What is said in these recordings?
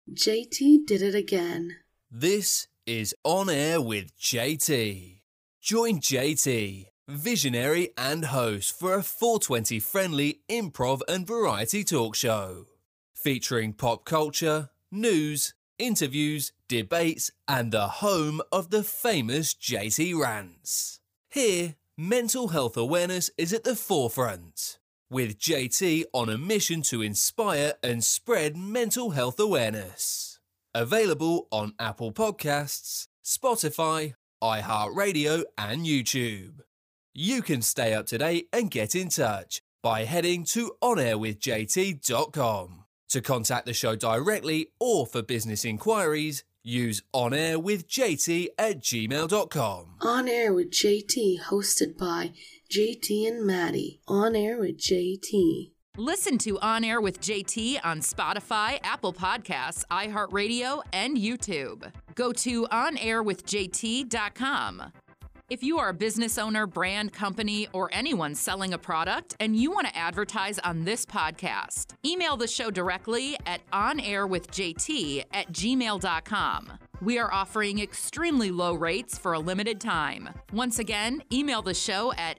JT did it again. This is On Air with JT. Join JT, visionary and host, for a 420 friendly improv and variety talk show. Featuring pop culture, news, interviews, debates, and the home of the famous JT Rants. Here, mental health awareness is at the forefront, with JT on a mission to inspire and spread mental health awareness. Available on Apple Podcasts, Spotify, iHeartRadio, and YouTube. You can stay up to date and get in touch by heading to onairwithjt.com. To contact the show directly or for business inquiries, use onairwithjt@gmail.com. On Air with JT, hosted by JT and Maddie. On Air with JT. Listen to On Air with JT on Spotify, Apple Podcasts, iHeartRadio, and YouTube. Go to onairwithjt.com. If you are a business owner, brand, company, or anyone selling a product and you want to advertise on this podcast, email the show directly at onairwithjt@gmail.com. We are offering extremely low rates for a limited time. Once again, email the show at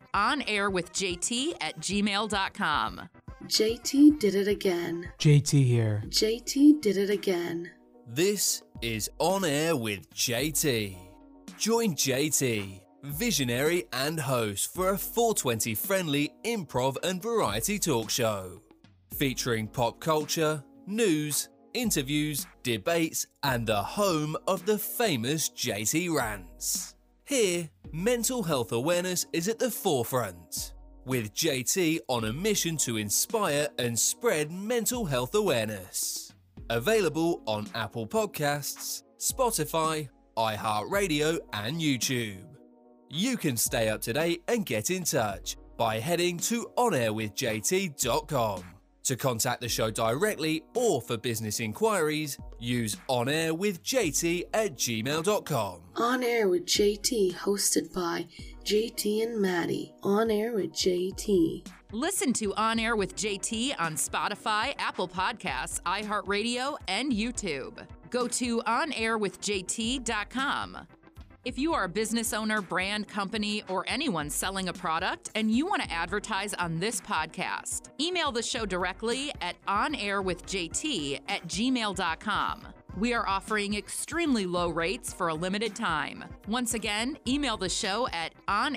onairwithjt@gmail.com. JT did it again. JT here. JT did it again. This is On Air with JT. Join JT, visionary and host, for a 420 friendly improv and variety talk show. Featuring pop culture, news, interviews, debates, and the home of the famous JT Rants. Here, mental health awareness is at the forefront, with JT on a mission to inspire and spread mental health awareness. Available on Apple Podcasts, Spotify, iHeartRadio, and YouTube. You can stay up to date and get in touch by heading to onairwithjt.com. To contact the show directly or for business inquiries, use onairwithjt@gmail.com. On Air with JT, hosted by JT and Maddie. On Air with JT. Listen to On Air with JT on Spotify, Apple Podcasts, iHeartRadio, and YouTube. Go to onairwithjt.com. If you are a business owner, brand, company, or anyone selling a product and you want to advertise on this podcast, email the show directly at onairwithjt@gmail.com. We are offering extremely low rates for a limited time. Once again, email the show at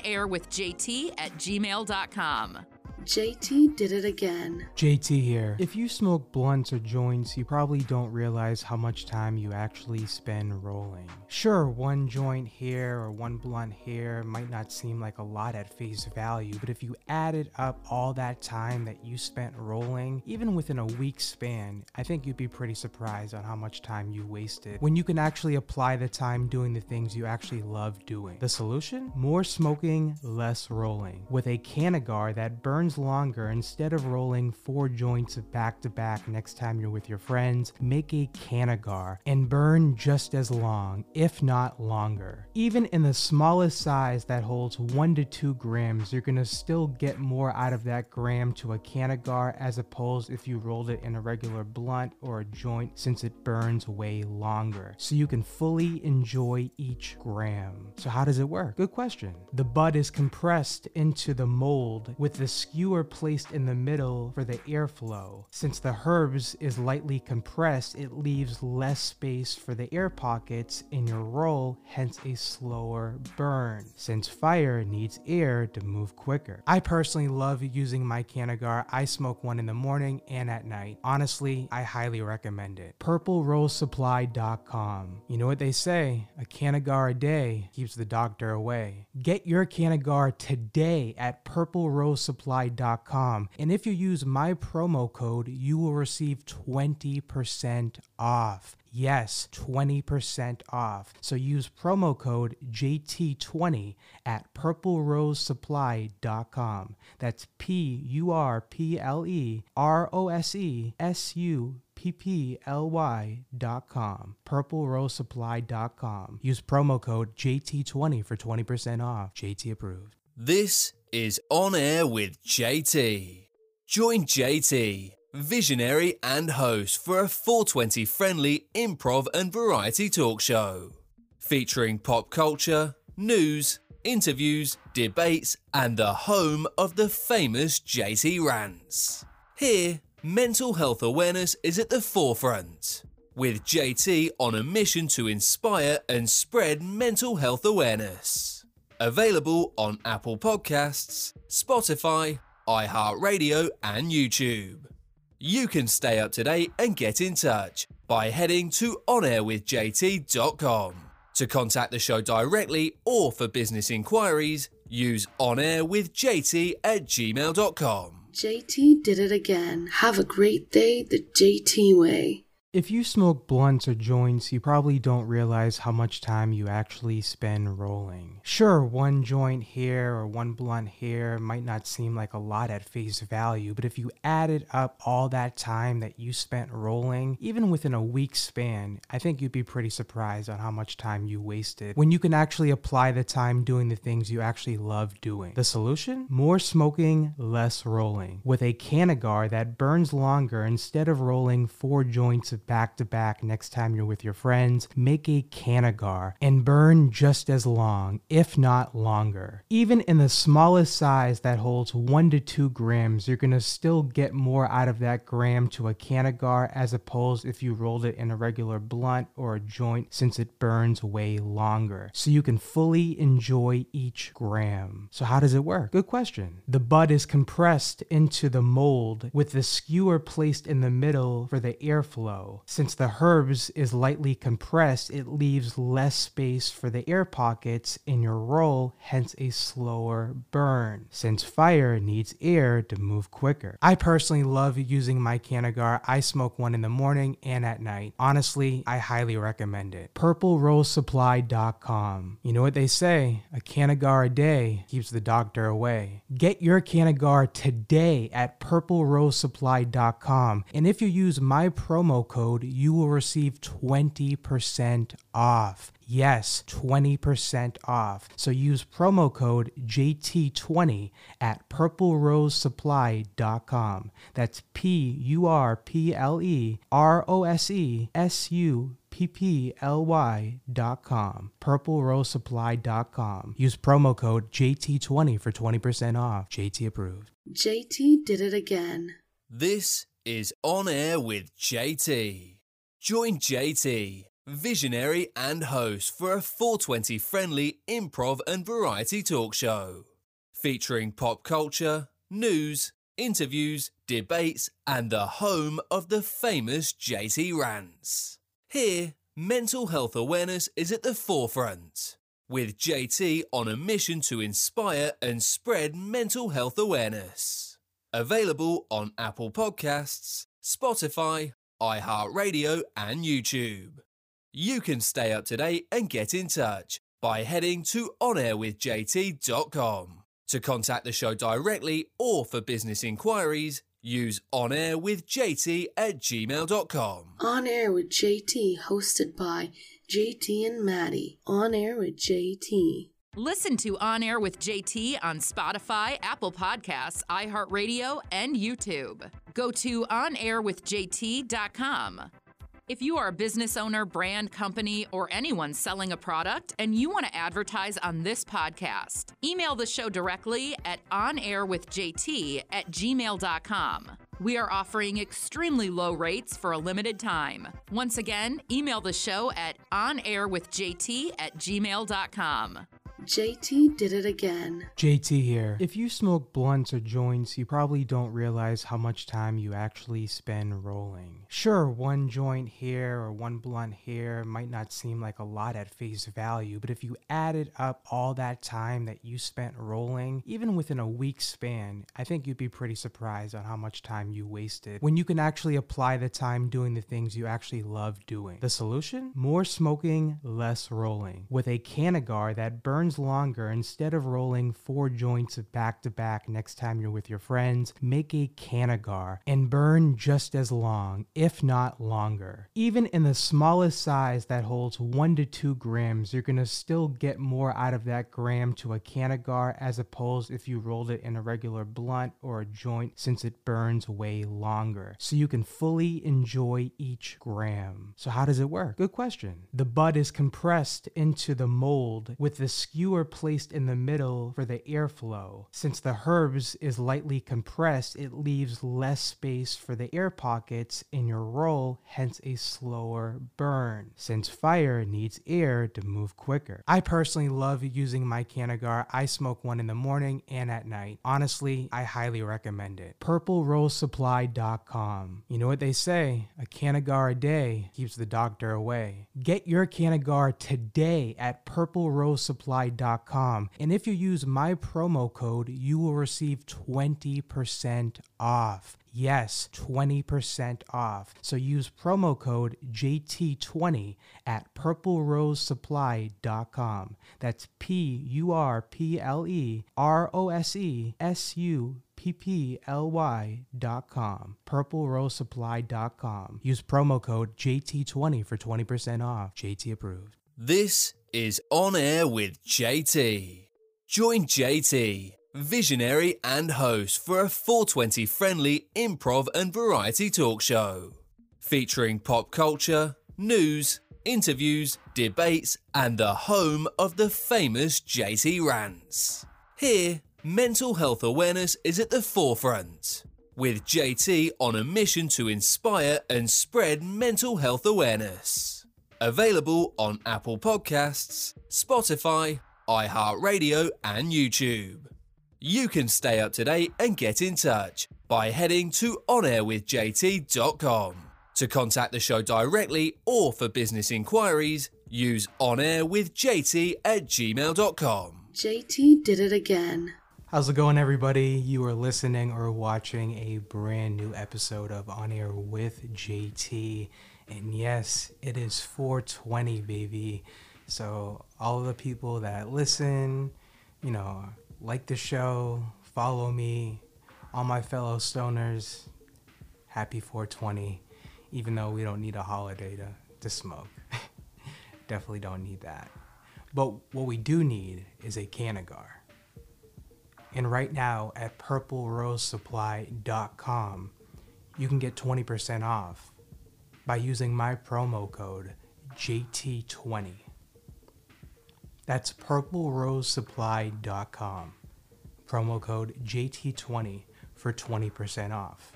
onairwithjt@gmail.com. JT did it again. JT here. If you smoke blunts or joints, you probably don't realize how much time you actually spend rolling. Sure, one joint here or one blunt here might not seem like a lot at face value, but if you added up all that time that you spent rolling, even within a week span, I think you'd be pretty surprised on how much time you wasted when you can actually apply the time doing the things you actually love doing. The solution? More smoking, less rolling. With a Canagar that burns longer, instead of rolling 4 joints back to back next time you're with your friends, make a Canagar and burn just as long, if not longer. Even in the smallest size that holds 1 to 2 grams, you're gonna still get more out of that gram to a Canagar as opposed if you rolled it in a regular blunt or a joint, since it burns way longer. So you can fully enjoy each gram. So how does it work? Good question. The bud is compressed into the mold with the skewer placed in the middle for the airflow. Since the herbs is lightly compressed, it leaves less space for the air pockets in your roll, hence a slower burn, since fire needs air to move quicker. I personally love using my Canagar. I smoke one in the morning and at night. Honestly, I highly recommend it. PurpleRoseSupply.com. You know what they say, a Canagar a day keeps the doctor away. Get your Canagar today at PurpleRoseSupply.com. And if you use my promo code, you will receive 20% off. Yes, 20% off. So use promo code JT20 at purplerosesupply.com. That's PurpleRoseSupply.com. purplerosesupply.com. Use promo code JT20 for 20% off. JT approved. This is On Air with JT. Join JT, visionary and host for a 420-friendly improv and variety talk show. Featuring pop culture, news, interviews, debates, and the home of the famous JT Rants. Here, mental health awareness is at the forefront, with JT on a mission to inspire and spread mental health awareness. Available on Apple Podcasts, Spotify, iHeartRadio, and YouTube. You can stay up to date and get in touch by heading to onairwithjt.com. To contact the show directly or for business inquiries, use onairwithjt@gmail.com. JT did it again. Have a great day the JT way. If you smoke blunts or joints, you probably don't realize how much time you actually spend rolling. Sure, one joint here or one blunt here might not seem like a lot at face value, but if you added up all that time that you spent rolling, even within a week span, I think you'd be pretty surprised on how much time you wasted when you can actually apply the time doing the things you actually love doing. The solution? More smoking, less rolling. With a Canagar that burns longer, instead of rolling 4 joints of back to back next time you're with your friends, make a Canagar and burn just as long, if not longer. Even in the smallest size that holds 1 to 2 grams, you're gonna still get more out of that gram to a Canagar as opposed if you rolled it in a regular blunt or a joint, since it burns way longer. So you can fully enjoy each gram. So how does it work? Good question. The bud is compressed into the mold with the skewer placed in the middle for the airflow. Since the herbs is lightly compressed, it leaves less space for the air pockets in your roll, hence a slower burn, since fire needs air to move quicker. I personally love using my Canagar. I smoke one in the morning and at night. Honestly, I highly recommend it. PurpleRoseSupply.com. You know what they say, a Canagar a day keeps the doctor away. Get your Canagar today at PurpleRoseSupply.com, and if you use my promo code, you will receive 20% off. Yes, 20% off. So use promo code JT20 at PurpleRoseSupply.com. That's PurpleRoseSupply.com. PurpleRoseSupply.com. Use promo code JT20 for 20% off. JT approved. JT did it again. This is On Air with JT. Join JT, visionary and host for a 420-friendly improv and variety talk show. Featuring pop culture, news, interviews, debates, and the home of the famous JT Rants. Here, mental health awareness is at the forefront, with JT on a mission to inspire and spread mental health awareness. Available on Apple Podcasts, Spotify, iHeartRadio, and YouTube. You can stay up to date and get in touch by heading to onairwithjt.com. To contact the show directly or for business inquiries, use onairwithjt@gmail.com. On Air with JT, hosted by JT and Maddie. On Air with JT. Listen to On Air with JT on Spotify, Apple Podcasts, iHeartRadio, and YouTube. Go to onairwithjt.com. If you are a business owner, brand company, or anyone selling a product and you want to advertise on this podcast, email the show directly at onairwithjt@gmail.com. We are offering extremely low rates for a limited time. Once again, email the show at onairwithjt@gmail.com. JT did it again. JT here. If you smoke blunts or joints, you probably don't realize how much time you actually spend rolling. Sure, one joint here or one blunt here might not seem like a lot at face value, but if you added up all that time that you spent rolling, even within a week span, I think you'd be pretty surprised on how much time you wasted when you can actually apply the time doing the things you actually love doing. The solution? More smoking, less rolling. With a Canagar that burns times longer. Instead of rolling 4 joints back to back next time you're with your friends, make a Canagar and burn just as long, if not longer. Even in the smallest size that holds 1 to 2 grams, you're gonna still get more out of that gram to a Canagar as opposed if you rolled it in a regular blunt or a joint, since it burns way longer. So you can fully enjoy each gram. So how does it work? Good question. The bud is compressed into the mold with the skewer placed in the middle for the airflow. Since the herbs is lightly compressed, it leaves less space for the air pockets in your roll, hence a slower burn, since fire needs air to move quicker. I personally love using my Canagar. I smoke one in the morning and at night. Honestly, I highly recommend it. PurpleRoseSupply.com. You know what they say, a Canagar a day keeps the doctor away. Get your Canagar today at PurpleRoseSupply.com, and if you use my promo code, you will receive 20% off. Yes, 20% off. So use promo code JT20 at PurpleRoseSupply.com. That's PurpleRoseSupply.com. PurpleRoseSupply.com. Use promo code JT20 for 20% off. JT approved. This is On Air with JT. Join JT, visionary and host, for a 420 friendly improv and variety talk show. Featuring pop culture, news, interviews, debates, and the home of the famous JT Rants. Here, mental health awareness is at the forefront, with JT on a mission to inspire and spread mental health awareness. Available on Apple Podcasts, Spotify, iHeartRadio, and YouTube. You can stay up to date and get in touch by heading to onairwithjt.com. To contact the show directly or for business inquiries, use onairwithjt@gmail.com. JT did it again. How's it going, everybody? You are listening or watching a brand new episode of On Air with JT. And yes, it is 420, baby. So all of the people that listen, like the show, follow me, all my fellow stoners, happy 420, even though we don't need a holiday to smoke. Definitely don't need that. But what we do need is a Canagar. And right now at PurpleRoseSupply.com, you can get 20% off by using my promo code JT20. That's PurpleRoseSupply.com. Promo code JT20 for 20% off.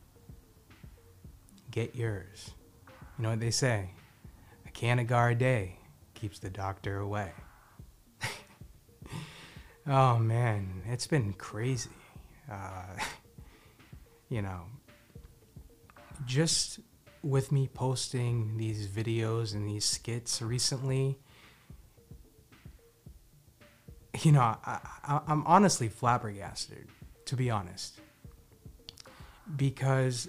Get yours. You know what they say? A Canagar a day keeps the doctor away. Oh man, it's been crazy. Just with me posting these videos and these skits recently, I'm honestly flabbergasted, to be honest, because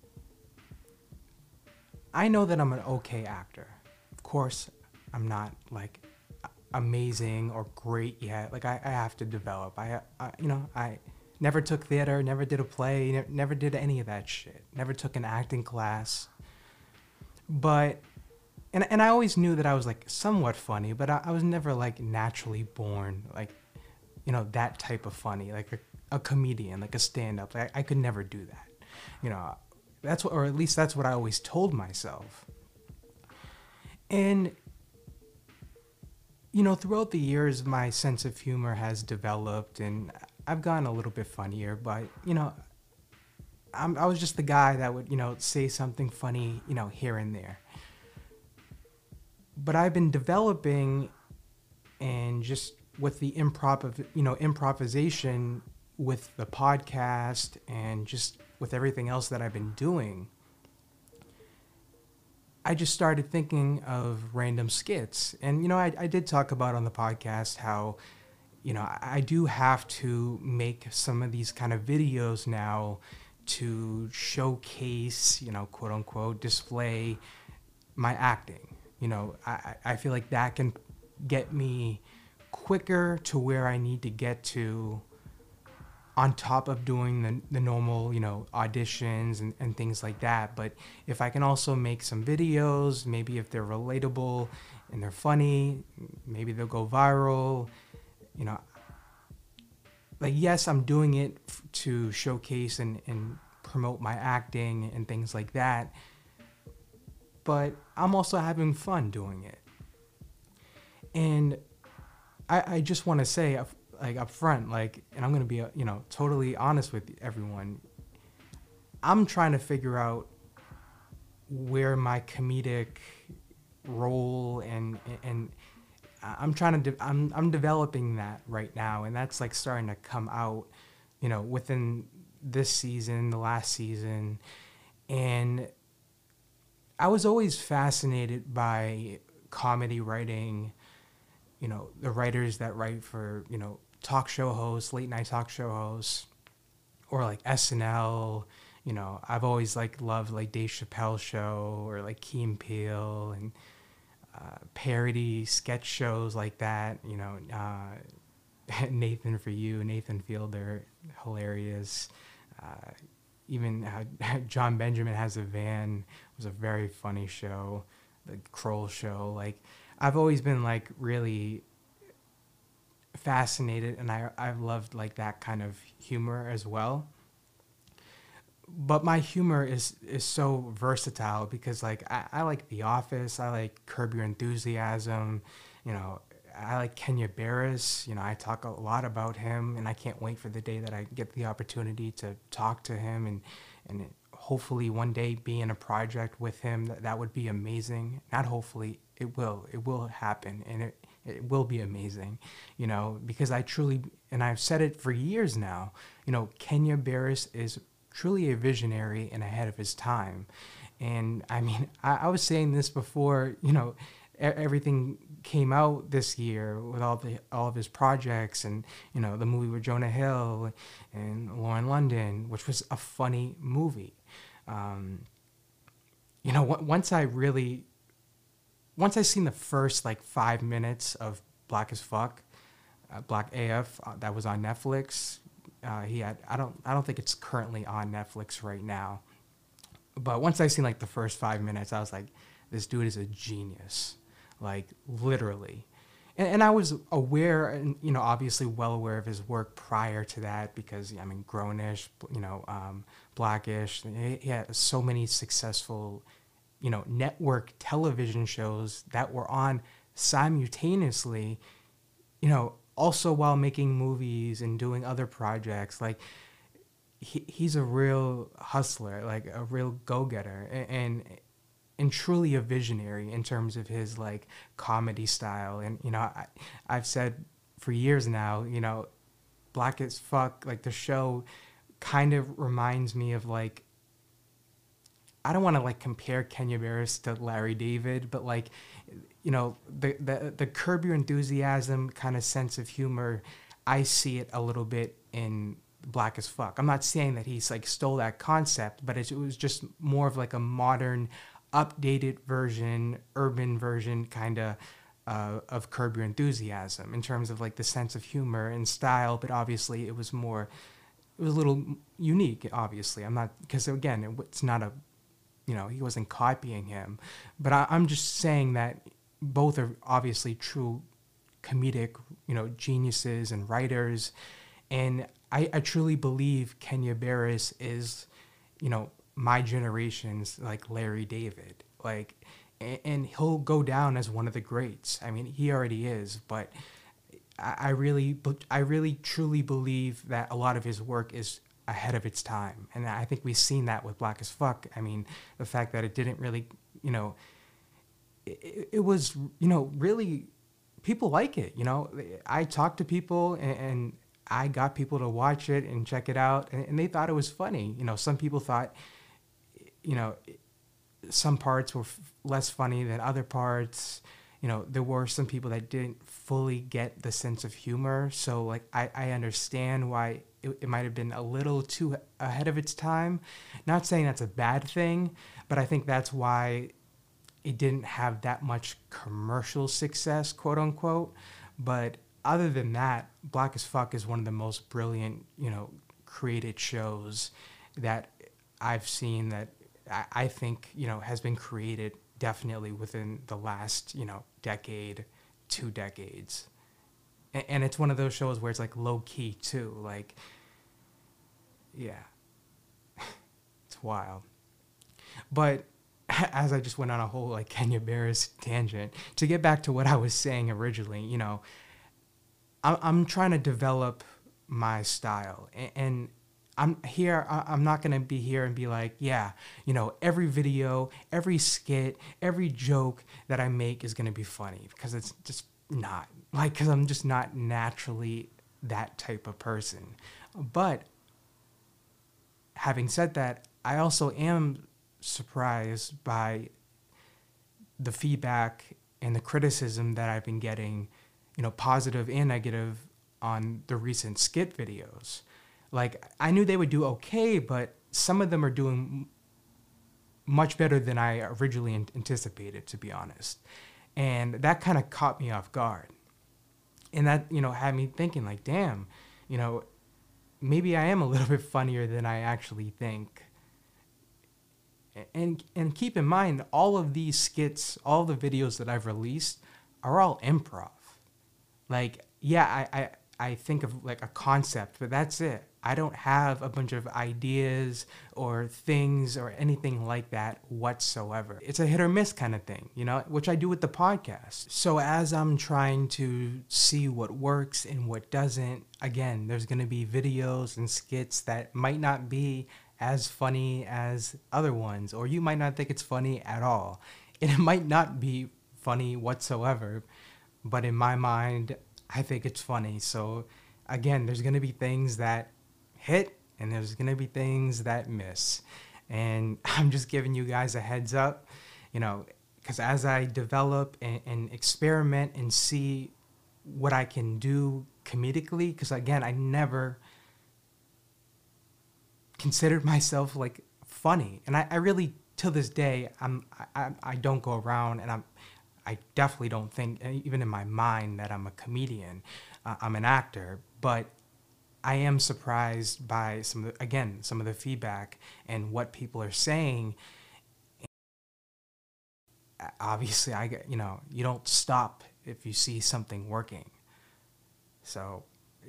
I know that I'm an okay actor. Of course, I'm not like amazing or great yet. Like I have to develop. I never took theater, never did a play, never did any of that shit. Never took an acting class. But and I always knew that I was like somewhat funny, but I was never like naturally born like that type of funny, like a comedian, like a stand-up. I could never do that. That's what, or at least that's what I always told myself. And throughout the years, my sense of humor has developed, and I've gotten a little bit funnier. But I was just the guy that would say something funny here and there. But I've been developing, and just with the improvisation with the podcast and just with everything else that I've been doing, I just started thinking of random skits. And, I did talk about on the podcast how, I do have to make some of these kind of videos now to showcase, quote unquote, display my acting. I feel like that can get me quicker to where I need to get to, on top of doing the normal, auditions and things like that. But if I can also make some videos, maybe if they're relatable and they're funny, maybe they'll go viral, like, yes, I'm doing it to showcase and promote my acting and things like that, but I'm also having fun doing it. And I just want to say, like, up front, like, and I'm going to be, totally honest with everyone, I'm trying to figure out where my comedic role and I'm trying to I'm developing that right now, and that's like starting to come out, within this season, the last season. And I was always fascinated by comedy writing, the writers that write for, talk show hosts, late night talk show hosts, or like SNL. I've always loved like Dave Chappelle show, or like Key and Peele, and parody sketch shows like that. Nathan For You, Nathan Fielder, hilarious. Even John Benjamin Has a Van was a very funny show. The Kroll Show. Like, I've always been like really fascinated, and I've loved like that kind of humor as well. But my humor is so versatile, because like I like The Office, I like Curb Your Enthusiasm, I like Kenya Barris. I talk a lot about him, and I can't wait for the day that I get the opportunity to talk to him and hopefully one day be in a project with him. That would be amazing. Not hopefully, it will happen, and it will be amazing, because I truly, and I've said it for years now, Kenya Barris is truly a visionary and ahead of his time. And I mean, I was saying this before, everything came out this year with all of his projects, and the movie with Jonah Hill and Lauren London, which was a funny movie. Once I seen the first like 5 minutes of Black as Fuck, Black AF, that was on Netflix. I don't think it's currently on Netflix right now, but once I seen like the first 5 minutes, I was like, this dude is a genius, like literally. And I was aware, and obviously well aware of his work prior to that, because I mean, Grownish, Blackish, he had so many successful, network television shows that were on simultaneously, also while making movies and doing other projects. Like, he's a real hustler, like a real go-getter, and truly a visionary in terms of his like comedy style. And I've said for years now, Black as Fuck, like the show, kind of reminds me of like, I don't want to like compare Kenya Barris to Larry David, but like, the Curb Your Enthusiasm kind of sense of humor, I see it a little bit in Black as Fuck. I'm not saying that he's like stole that concept, but it was just more of like a modern, updated version, urban version kind of Curb Your Enthusiasm in terms of like the sense of humor and style. But obviously it was a little unique, obviously. Because again, it's not a, he wasn't copying him. But I'm just saying that both are obviously true comedic, geniuses and writers. And I truly believe Kenya Barris is, my generation's like Larry David. Like, and he'll go down as one of the greats. I mean, he already is, but I really truly believe that a lot of his work is ahead of its time. And I think we've seen that with Black as Fuck. I mean, the fact that it didn't really, it was, really, people like it, I talked to people and I got people to watch it and check it out, and they thought it was funny. Some people thought, some parts were less funny than other parts. There were some people that didn't fully get the sense of humor. So like, I understand why it might have been a little too ahead of its time. Not saying that's a bad thing, but I think that's why it didn't have that much commercial success, quote unquote. But other than that, Black as Fuck is one of the most brilliant, created shows that I've seen that I think, has been created definitely within the last, decade, 2 decades. And it's one of those shows where it's like low key too. Like, yeah, it's wild. But as I just went on a whole like Kenya Barris tangent, to get back to what I was saying originally, I'm trying to develop my style, and I'm not going to be here and be like, yeah, every video, every skit, every joke that I make is going to be funny, because it's just not. Like, because I'm just not naturally that type of person. But having said that, I also am surprised by the feedback and the criticism that I've been getting, positive and negative, on the recent skit videos. Like, I knew they would do okay, but some of them are doing much better than I originally anticipated, to be honest. And that kind of caught me off guard. And that, had me thinking like, damn, maybe I am a little bit funnier than I actually think. And keep in mind, all of these skits, all the videos that I've released are all improv. Like, yeah, I think of like a concept, but that's it. I don't have a bunch of ideas or things or anything like that whatsoever. It's a hit or miss kind of thing, which I do with the podcast. So as I'm trying to see what works and what doesn't, again, there's going to be videos and skits that might not be as funny as other ones, or you might not think it's funny at all. And it might not be funny whatsoever, but in my mind, I think it's funny. So again, there's going to be things that hit and there's going to be things that miss. And I'm just giving you guys a heads up, because as I develop and experiment and see what I can do comedically, because again, I never considered myself like funny. And I really, till this day, I don't go around and I definitely don't think, even in my mind, that I'm a comedian. I'm an actor, but I am surprised by some of the feedback and what people are saying. Obviously, you don't stop if you see something working. So,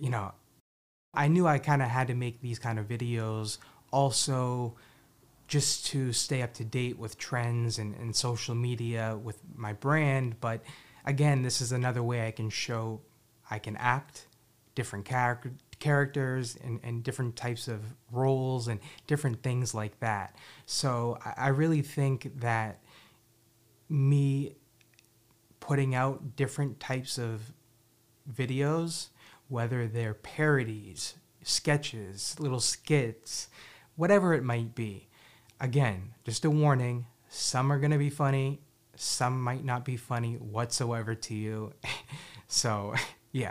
I knew I kind of had to make these kind of videos also just to stay up to date with trends and social media with my brand. But again, this is another way I can show I can act different characters and different types of roles and different things like that. So I really think that me putting out different types of videos, whether they're parodies, sketches, little skits, whatever it might be. Again, just a warning, some are going to be funny, some might not be funny whatsoever to you. So, yeah,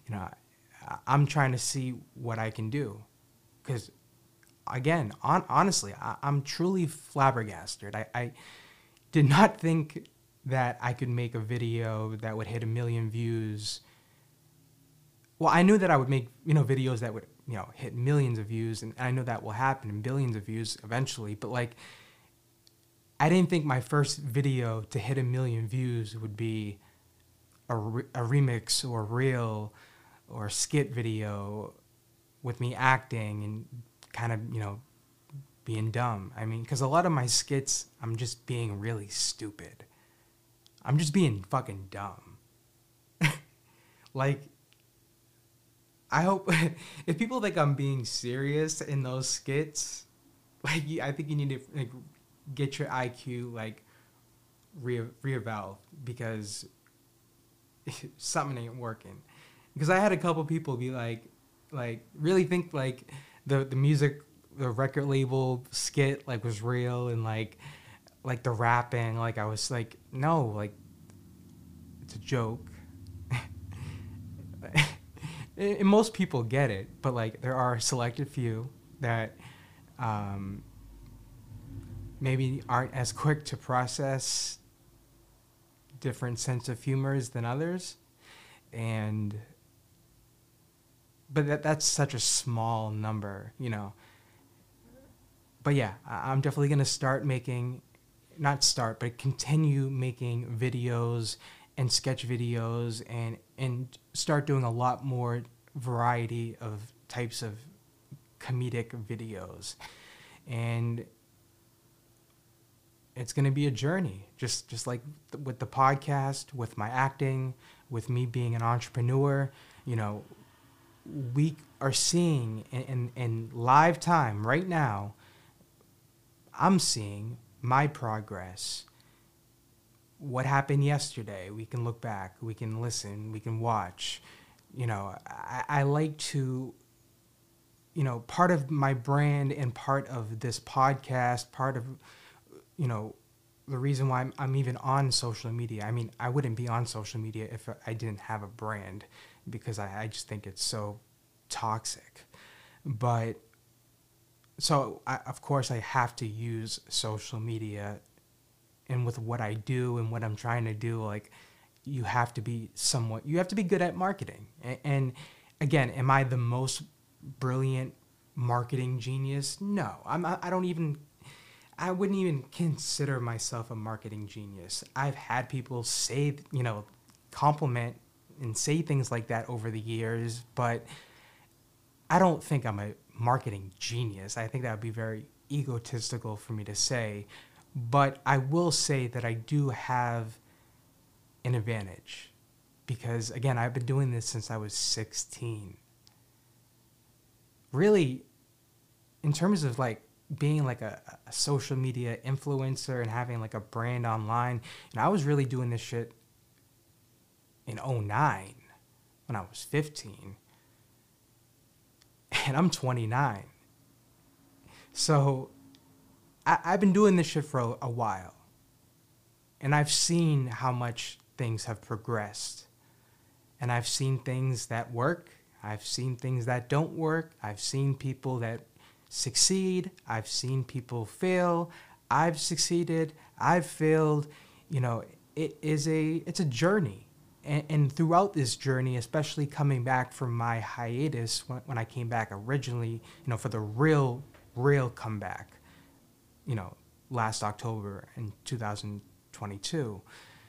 I'm trying to see what I can do. Because, again, honestly, I'm truly flabbergasted. I did not think that I could make a video that would hit 1 million views. Well, I knew that I would make, videos that would, hit millions of views, and I know that will happen in billions of views eventually, but like, I didn't think my first video to hit 1 million views would be a remix or reel or skit video with me acting and kind of, being dumb. I mean, because a lot of my skits, I'm just being really stupid. I'm just being fucking dumb. Like, I hope if people think I'm being serious in those skits, like, I think you need to like get your IQ like reeval, because something ain't working. Because I had a couple people be like really think like the music, the record label skit like was real, and like the rapping, like I was like, no, like it's a joke. And most people get it, but like there are a selected few that maybe aren't as quick to process different sense of humors than others. And but that's such a small number, you know. But yeah, I'm definitely going to continue making videos and sketch videos and start doing a lot more variety of types of comedic videos. And it's going to be a journey, just like with the podcast, with my acting, with me being an entrepreneur. You know, we are seeing in live time right now, I'm seeing my progress. What happened yesterday, we can look back, we can listen, we can watch. You know, I like to, you know, part of my brand and part of this podcast, part of, you know, the reason why I'm even on social media. I mean, I wouldn't be on social media if I didn't have a brand, because I just think it's so toxic. But so of course I have to use social media, and with what I do and what I'm trying to do, like, you have to be good at marketing. And again, am I the most brilliant marketing genius? No, I wouldn't even consider myself a marketing genius. I've had people say, you know, compliment and say things like that over the years, but I don't think I'm a marketing genius. I think that would be very egotistical for me to say, but I will say that I do have an advantage, because again, I've been doing this since I was 16. Really, in terms of like being like a social media influencer and having like a brand online, and I was really doing this shit in 2009 when I was 15, and I'm 29. So I've been doing this shit for a while, and I've seen how much things have progressed, and I've seen things that work, I've seen things that don't work, I've seen people that succeed, I've seen people fail, I've succeeded, I've failed. You know, it's a journey, and throughout this journey, especially coming back from my hiatus when I came back originally, you know, for the real comeback, you know, last October in 2022,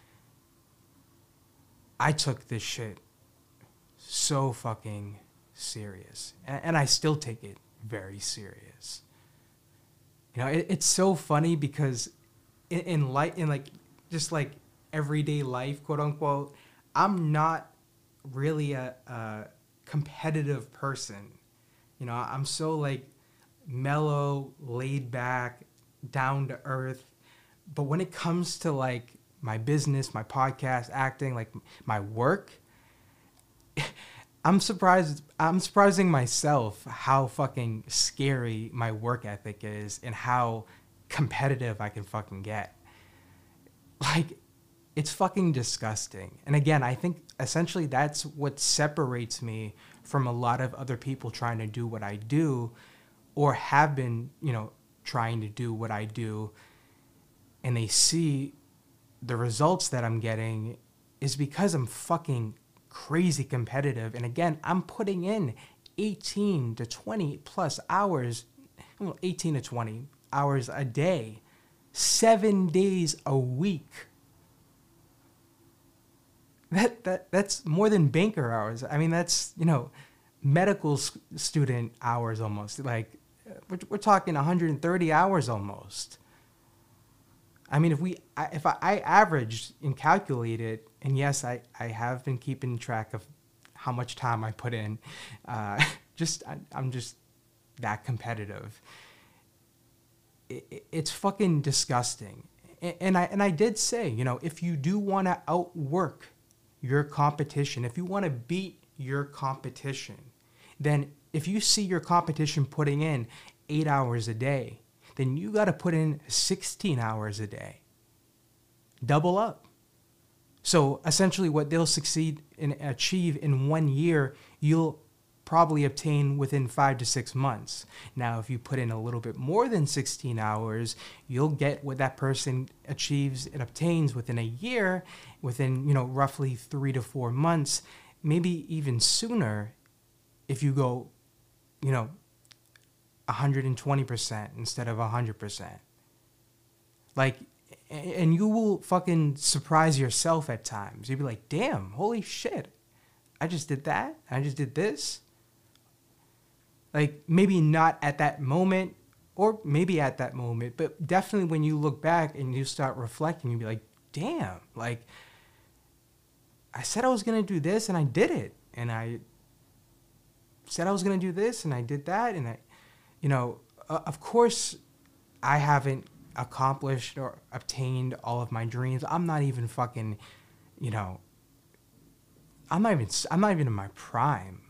I took this shit so fucking serious, and I still take it very serious. You know, it's so funny because in like just like everyday life, quote unquote, I'm not really a competitive person. You know, I'm so like mellow, laid back, down to earth. But when it comes to like my business, my podcast, acting, like my work, I'm surprising myself how fucking scary my work ethic is and how competitive I can fucking get. Like, it's fucking disgusting. And again, I think essentially that's what separates me from a lot of other people trying to do what I do, or have been, you know, trying to do what I do, and they see the results that I'm getting is because I'm fucking crazy competitive. And again, I'm putting in 18 to 20 plus hours, 18 to 20 hours a day, 7 days a week. That's more than banker hours. I mean, that's, you know, medical student hours almost. Like, we're talking 130 hours almost. I mean, if I averaged and calculated, and yes, I have been keeping track of how much time I put in. I'm just that competitive. It's fucking disgusting. And I did say, you know, if you do want to outwork your competition, if you want to beat your competition, then if you see your competition putting in 8 hours a day, then you got to put in 16 hours a day. Double up. So essentially what they'll succeed and achieve in 1 year, you'll probably obtain within 5 to 6 months. Now, if you put in a little bit more than 16 hours, you'll get what that person achieves and obtains within a year, within, you know, roughly 3 to 4 months, maybe even sooner, if you go, 120% instead of 100%. Like, and you will fucking surprise yourself at times. You'll be like, damn, holy shit. I just did that. I just did this. Like, maybe not at that moment, or maybe at that moment, but definitely when you look back and you start reflecting, you'll be like, damn, like, I said I was going to do this and I did it. And I said I was going to do this and I did that. And of course, I haven't accomplished or obtained all of my dreams. I'm not even fucking, I'm not even in my prime.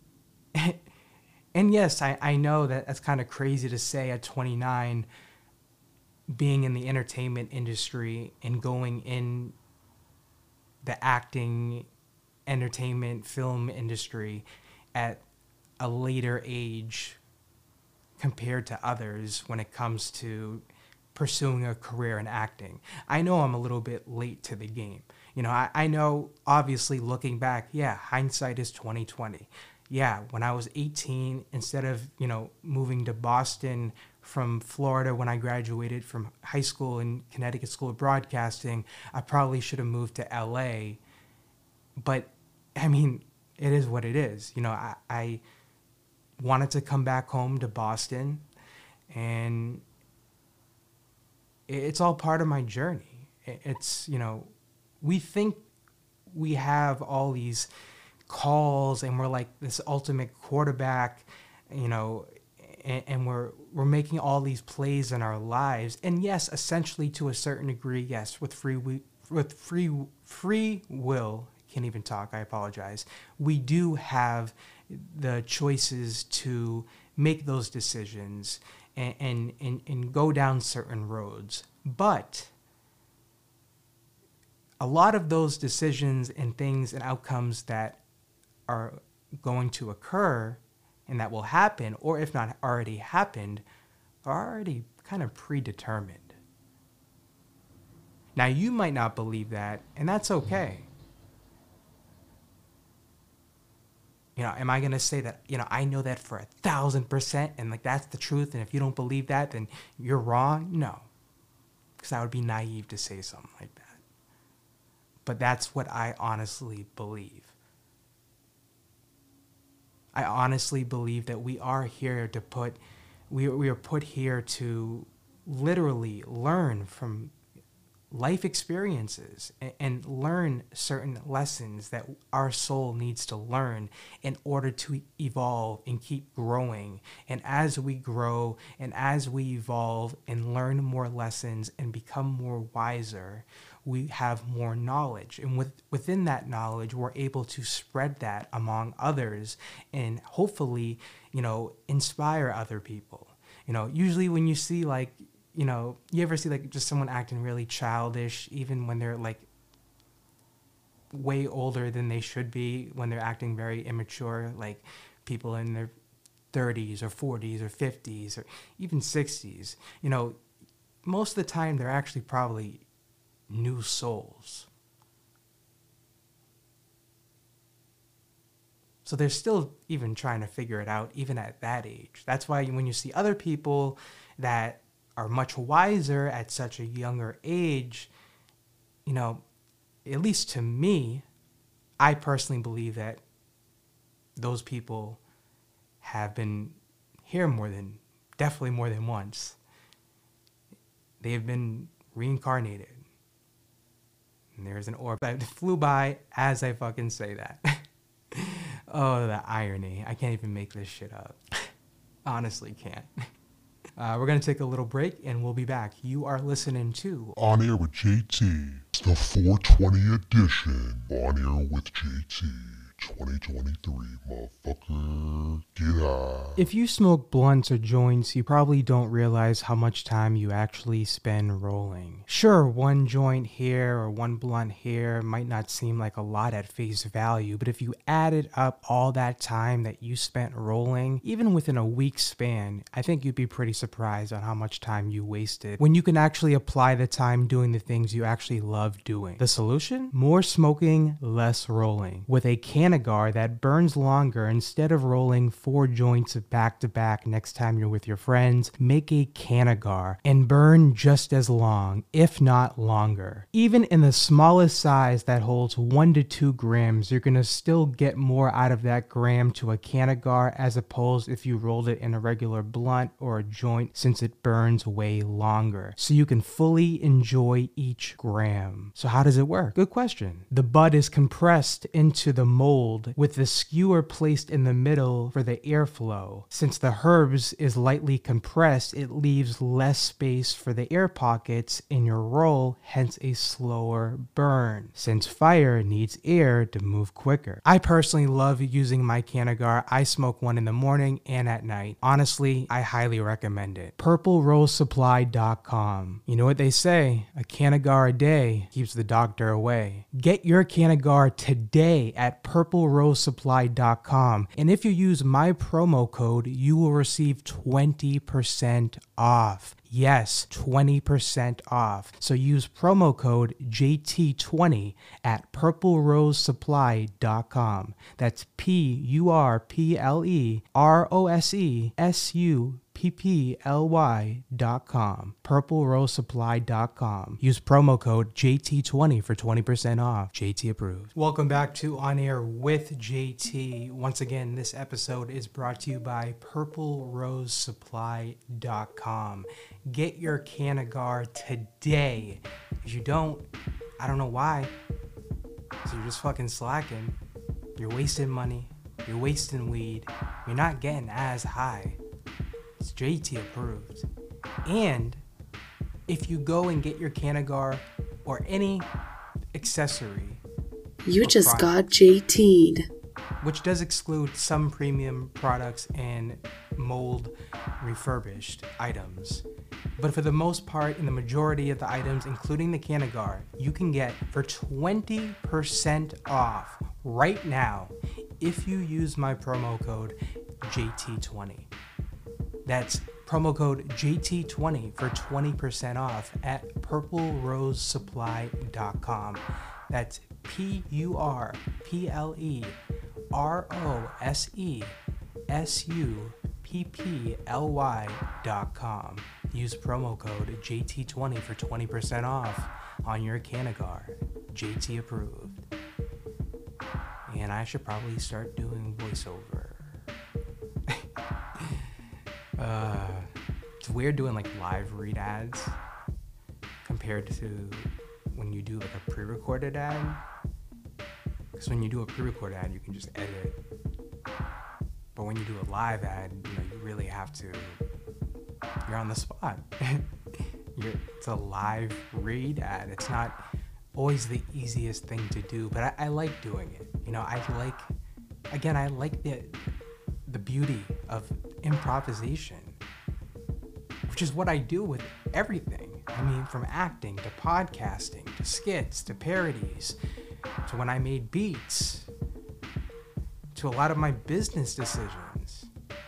And yes, I know that that's kind of crazy to say at 29, being in the entertainment industry and going in the acting, entertainment, film industry at a later age compared to others when it comes to pursuing a career in acting. I know I'm a little bit late to the game. I know, obviously, looking back, yeah, hindsight is 20/20. Yeah, when I was 18, instead of, moving to Boston from Florida when I graduated from high school in Connecticut School of Broadcasting, I probably should have moved to LA. But, I mean, it is what it is. I wanted to come back home to Boston, and it's all part of my journey. It's, we think we have all these calls and we're like this ultimate quarterback, and we're making all these plays in our lives. And yes, essentially to a certain degree, yes, with free will, can't even talk, I apologize. We do have the choices to make those decisions and go down certain roads. But a lot of those decisions and things and outcomes that are going to occur and that will happen, or if not already happened, are already kind of predetermined. Now, you might not believe that, and that's okay. Am I going to say that, I know that for 1,000% and like that's the truth, and if you don't believe that, then you're wrong? No, because that would be naive to say something like that. But that's what I honestly believe. I honestly believe that we are here to we are put here to literally learn from life experiences and learn certain lessons that our soul needs to learn in order to evolve and keep growing. And as we grow and as we evolve and learn more lessons and become more wiser, we have more knowledge. And within that knowledge, we're able to spread that among others and hopefully, inspire other people. Usually when you see you ever see just someone acting really childish, even when they're way older than they should be, when they're acting very immature, like people in their 30s or 40s or 50s or even 60s, most of the time they're actually probably new souls. So they're still even trying to figure it out, even at that age. That's why when you see other people that are much wiser at such a younger age, at least to me, I personally believe that those people have been here definitely more than once. They have been reincarnated. And there's an orb that flew by as I fucking say that. Oh, the irony. I can't even make this shit up. Honestly can't. We're going to take a little break and we'll be back. You are listening to On Air with JT, the 420 edition. On Air with JT 2023, motherfucker. Get out. If you smoke blunts or joints, you probably don't realize how much time you actually spend rolling. Sure, one joint here or one blunt here might not seem like a lot at face value, but if you added up all that time that you spent rolling, even within a week span, I think you'd be pretty surprised on how much time you wasted when you can actually apply the time doing the things you actually love doing. The solution? More smoking, less rolling. With a can Canagar that burns longer. Instead of rolling 4 joints back to back next time you're with your friends, make a Canagar and burn just as long, if not longer. Even in the smallest size that holds 1 to 2 grams, you're gonna still get more out of that gram to a Canagar as opposed if you rolled it in a regular blunt or a joint, since it burns way longer. So you can fully enjoy each gram. So how does it work? Good question. The bud is compressed into the mold with the skewer placed in the middle for the airflow. Since the herbs is lightly compressed, it leaves less space for the air pockets in your roll, hence a slower burn, since fire needs air to move quicker. I personally love using my Canagar. I smoke one in the morning and at night. Honestly, I highly recommend it. PurpleRoseSupply.com. You know what they say, a Canagar a day keeps the doctor away. Get your Canagar today at PurpleRoseSupply.com, and if you use my promo code, you will receive 20% off. Yes, 20% off. So use promo code JT20 at PurpleRoseSupply.com. That's PurpleRoseSupply.com. PurpleRoseSupply.com. Use promo code JT20 for 20% off. JT approved. Welcome back to On Air with JT. Once again, this episode is brought to you by PurpleRoseSupply.com. Get your Canagar today. If you don't, I don't know why. So you're just fucking slacking. You're wasting money. You're wasting weed. You're not getting as high. It's JT approved. And if you go and get your Canagar or any accessory, You just got JT'd. which does exclude some premium products and mold refurbished items. But for the most part, in the majority of the items, including the Canagar, you can get for 20% off right now if you use my promo code JT20. That's promo code JT20 for 20% off at PurpleRoseSupply.com. That's PurpleRoseSupply.com. Use promo code JT20 for 20% off on your Canagar. JT approved. And I should probably start doing voiceover. It's weird doing like live read ads compared to when you do like a pre-recorded ad. Because when you do a pre-recorded ad, you can just edit. But when you do a live ad, you know, you really have to, you're on the spot. It's a live read ad. It's not always the easiest thing to do, but I like doing it. You know, I like the beauty of improvisation, which is what I do with everything. I mean, from acting to podcasting to skits to parodies to when I made beats to a lot of my business decisions.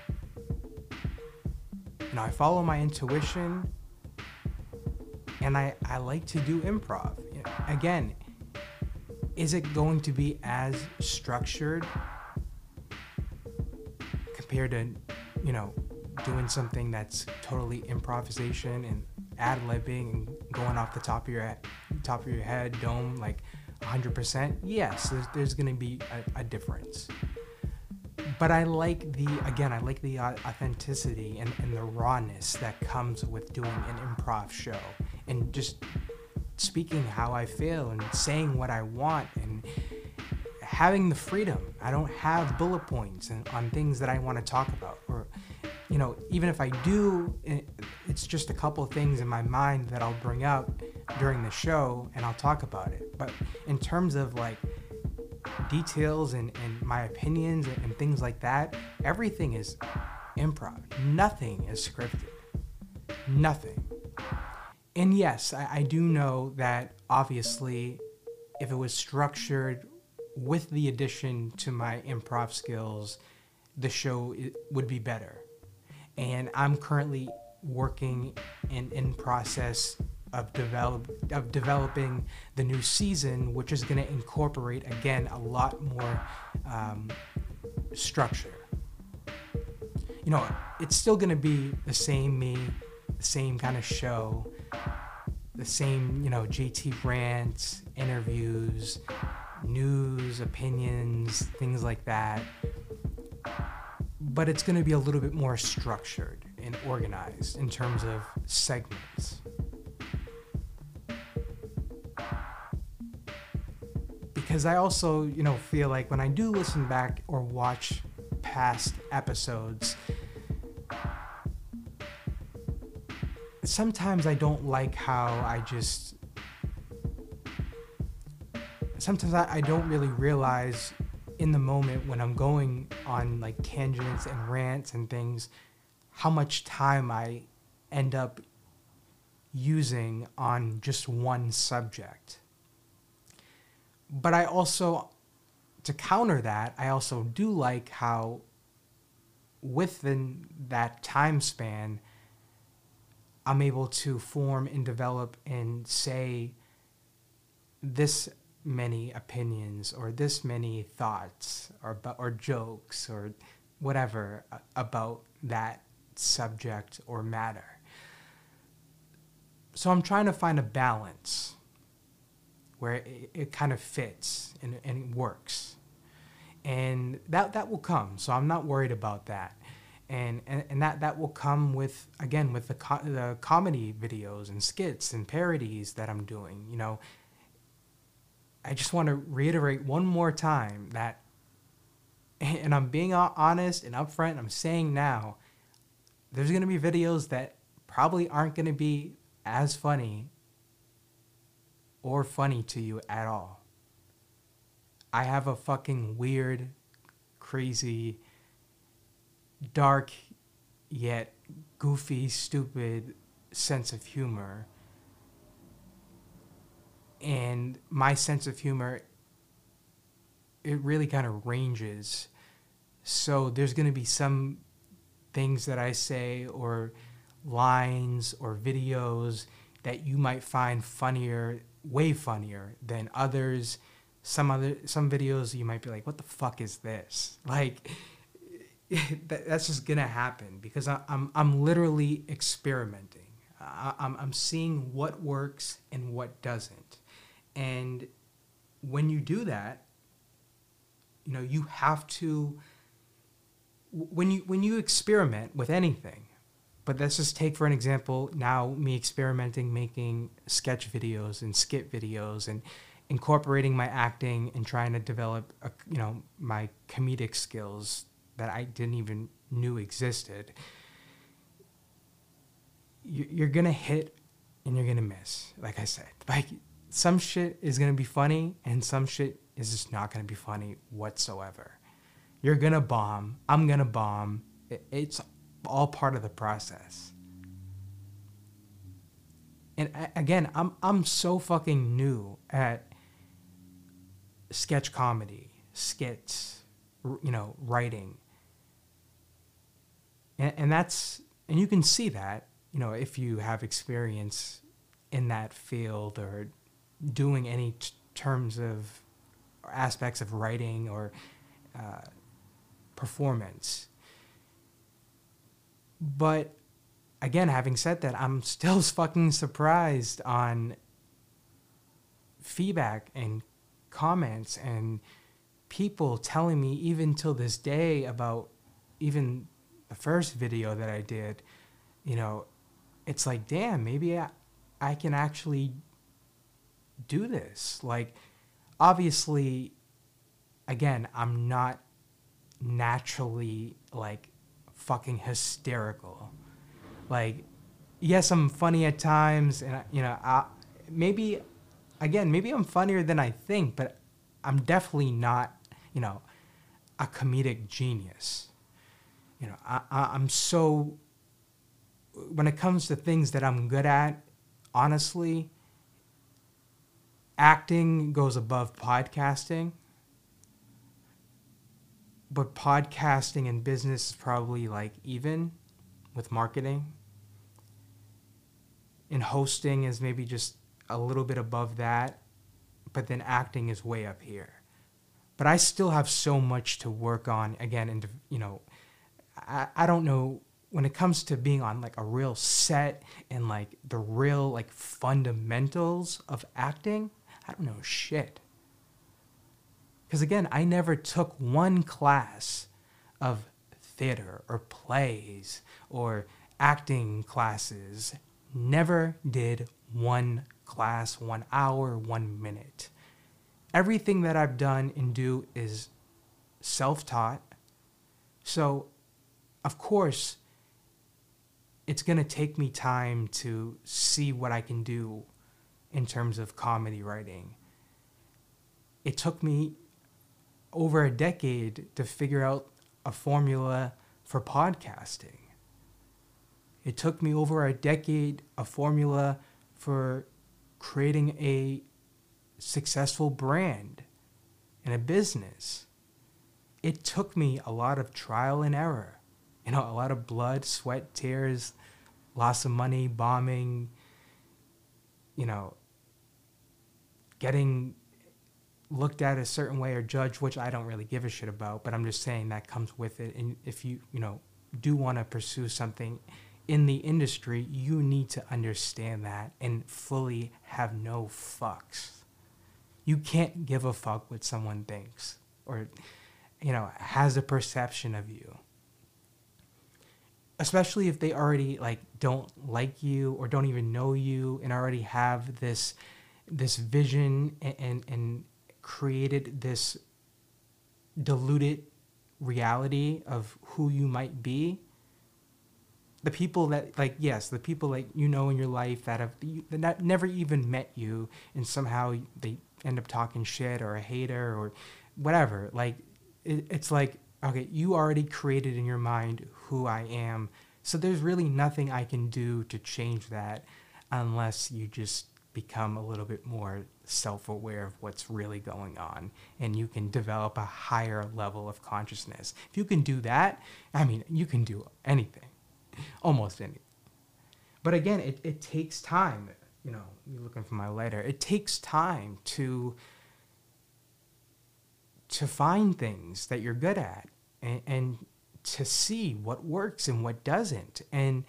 You know, I follow my intuition and I like to do improv. You know, again, is it going to be as structured compared to, you know, doing something that's totally improvisation and ad-libbing and going off the top of your head, dome, like 100%? Yes, there's going to be a difference. But I like the authenticity and the rawness that comes with doing an improv show and just speaking how I feel and saying what I want and having the freedom. I don't have bullet points on things that I want to talk about, or, you know, even if I do, it's just a couple of things in my mind that I'll bring up during the show and I'll talk about it. But in terms of like details and my opinions and things like that, everything is improv. Nothing is scripted. Nothing. And yes, I do know that obviously if it was structured with the addition to my improv skills, the show would be better. And I'm currently working in process of developing the new season, which is going to incorporate, again, a lot more structure. You know, it's still going to be the same me, the same kind of show, the same, you know, JT rants, interviews, news, opinions, things like that. But it's going to be a little bit more structured and organized in terms of segments. Because I also, you know, feel like when I do listen back or watch past episodes, sometimes I don't like how sometimes I don't really realize in the moment when I'm going on like tangents and rants and things, how much time I end up using on just one subject. But I also, to counter that, I also do like how within that time span, I'm able to form and develop and say this many opinions or this many thoughts or jokes or whatever about that subject or matter. So I'm trying to find a balance where it kind of fits and it works. And that will come. So I'm not worried about that. And that will come with, again, with the comedy videos and skits and parodies that I'm doing. You know, I just want to reiterate one more time that, and I'm being honest and upfront, I'm saying now, there's going to be videos that probably aren't going to be as funny or funny to you at all. I have a fucking weird, crazy, dark, yet goofy, stupid sense of humor. And my sense of humor, it really kind of ranges. So there's going to be some things that I say or lines or videos that you might find funnier, way funnier than others. Some videos you might be like, what the fuck is this? Like, that's just gonna happen because I'm literally experimenting. I'm seeing what works and what doesn't. And when you do that, you know, you have to, when you experiment with anything, but let's just take for an example now me experimenting making sketch videos and skit videos and incorporating my acting and trying to develop my comedic skills that I didn't even knew existed. You're gonna hit and you're gonna miss. Like I said, like some shit is gonna be funny and some shit is just not gonna be funny whatsoever. You're gonna bomb. I'm gonna bomb. It's all part of the process. And again, I'm so fucking new at sketch comedy, skits, writing. And that's, and you can see that, if you have experience in that field or doing any terms of aspects of writing or performance. But again, having said that, I'm still fucking surprised on feedback and comments and people telling me even till this day about even the first video that I did, it's like, damn, maybe I can actually do this. Like, obviously, again, I'm not naturally like fucking hysterical. Like, yes, I'm funny at times, and maybe I'm funnier than I think, but I'm definitely not, a comedic genius. I'm so, when it comes to things that I'm good at, honestly, acting goes above podcasting. But podcasting and business is probably like even with marketing. and hosting is maybe just a little bit above that, but then acting is way up here. But I still have so much to work on again, and I don't know when it comes to being on like a real set and like the real like fundamentals of acting. I don't know shit. Because again, I never took one class of theater or plays or acting classes. Never did one class, 1 hour, 1 minute. Everything that I've done and do is self-taught. So, of course, it's going to take me time to see what I can do in terms of comedy writing. It took me over a decade to figure out a formula for podcasting. It took me over a decade a formula for creating a successful brand and a business. It took me a lot of trial and error. A lot of blood, sweat, tears, loss of money, bombing, getting looked at a certain way or judged, which I don't really give a shit about, but I'm just saying that comes with it. And if you do want to pursue something in the industry, you need to understand that and fully have no fucks. You can't give a fuck what someone thinks or, has a perception of you. Especially if they already don't like you or don't even know you and already have this vision and created this diluted reality of who you might be. The people that the people in your life that never even met you and somehow they end up talking shit or a hater or whatever. It's like, okay, you already created in your mind who I am. So there's really nothing I can do to change that unless you just become a little bit more self-aware of what's really going on and you can develop a higher level of consciousness. If you can do that, you can do anything, almost anything. But again, it takes time. You're looking for my letter. It takes time to find things that you're good at and to see what works and what doesn't. And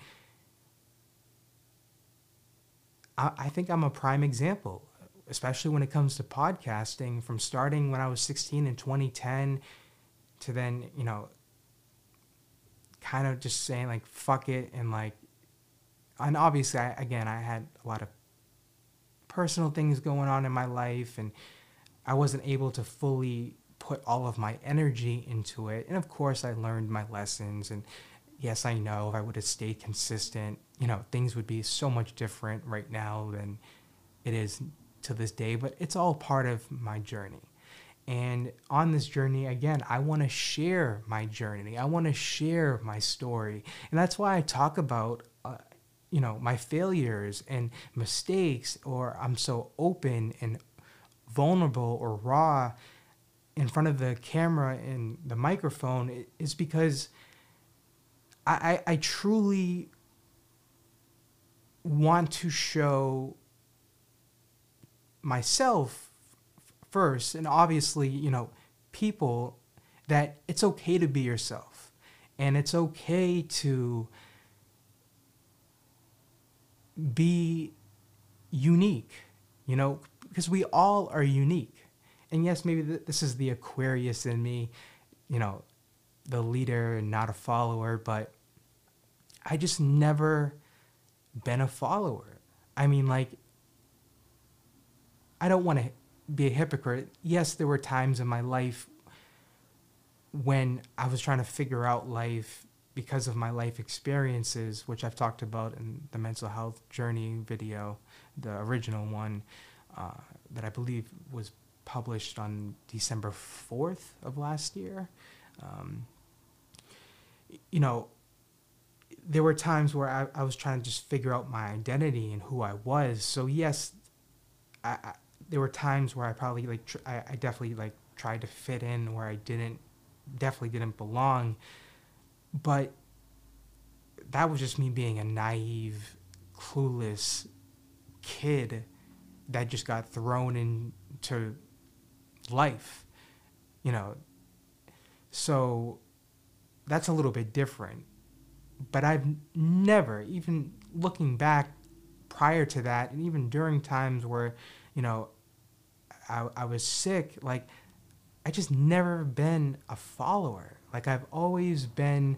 I think I'm a prime example, especially when it comes to podcasting, from starting when I was 16 in 2010 to then, kind of just saying fuck it. And obviously I had a lot of personal things going on in my life and I wasn't able to fully put all of my energy into it. And of course I learned my lessons, and yes, I know if I would have stayed consistent, things would be so much different right now than it is to this day, but it's all part of my journey. And on this journey, again, I want to share my journey. I want to share my story. And that's why I talk about, my failures and mistakes, or I'm so open and vulnerable or raw in front of the camera and the microphone, is because I truly want to show myself first, and obviously, people, that it's okay to be yourself and it's okay to be unique, because we all are unique. And yes, maybe this is the Aquarius in me, the leader and not a follower, but I just never been a follower. I don't want to be a hypocrite. Yes, there were times in my life when I was trying to figure out life because of my life experiences, which I've talked about in the mental health journey video, the original one that I believe was published on December 4th of last year. There were times where I was trying to just figure out my identity and who I was. So yes, there were times where I probably I definitely tried to fit in where I definitely didn't belong. But that was just me being a naive, clueless kid that just got thrown into life, you know. So that's a little bit different. But I've never, even looking back prior to that, and even during times where, you know, I was sick, like, I just never been a follower. Like, I've always been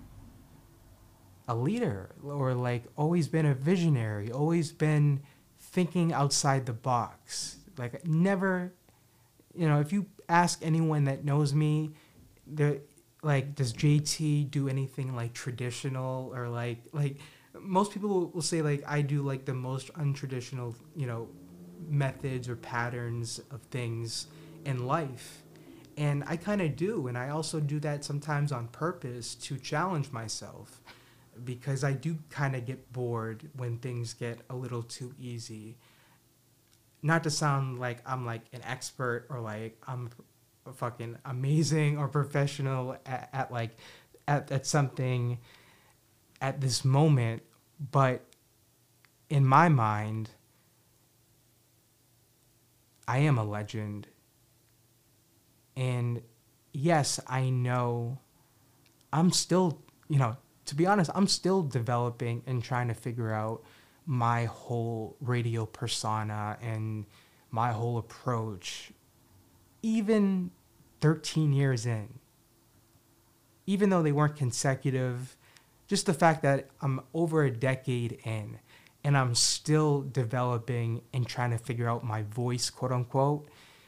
a leader, or like always been a visionary, always been thinking outside the box. Like, never, you know, if you ask anyone that knows me, they're like, does JT do anything like traditional, or like most people will say like I do like the most untraditional, you know, methods or patterns of things in life. And I kind of do, and I also do that sometimes on purpose to challenge myself, because I do kind of get bored when things get a little too easy. Not to sound like I'm like an expert, or like I'm fucking amazing or professional at something at this moment, but in my mind, I am a legend. And yes, I know I'm still, you know, to be honest, I'm still developing and trying to figure out my whole radio persona and my whole approach, even 13 years in. Even though they weren't consecutive, just the fact that I'm over a decade in and I'm still developing and trying to figure out my voice, quote unquote,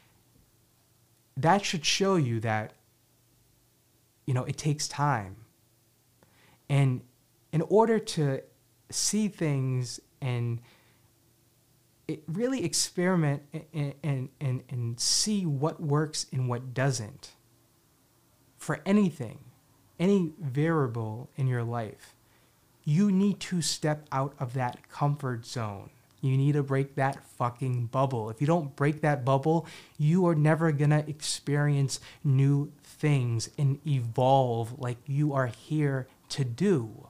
that should show you that, you know, it takes time. And in order to see things and it really experiment and see what works and what doesn't for anything, any variable in your life, you need to step out of that comfort zone. You need to break that fucking bubble. If you don't break that bubble, you are never gonna experience new things and evolve like you are here to do.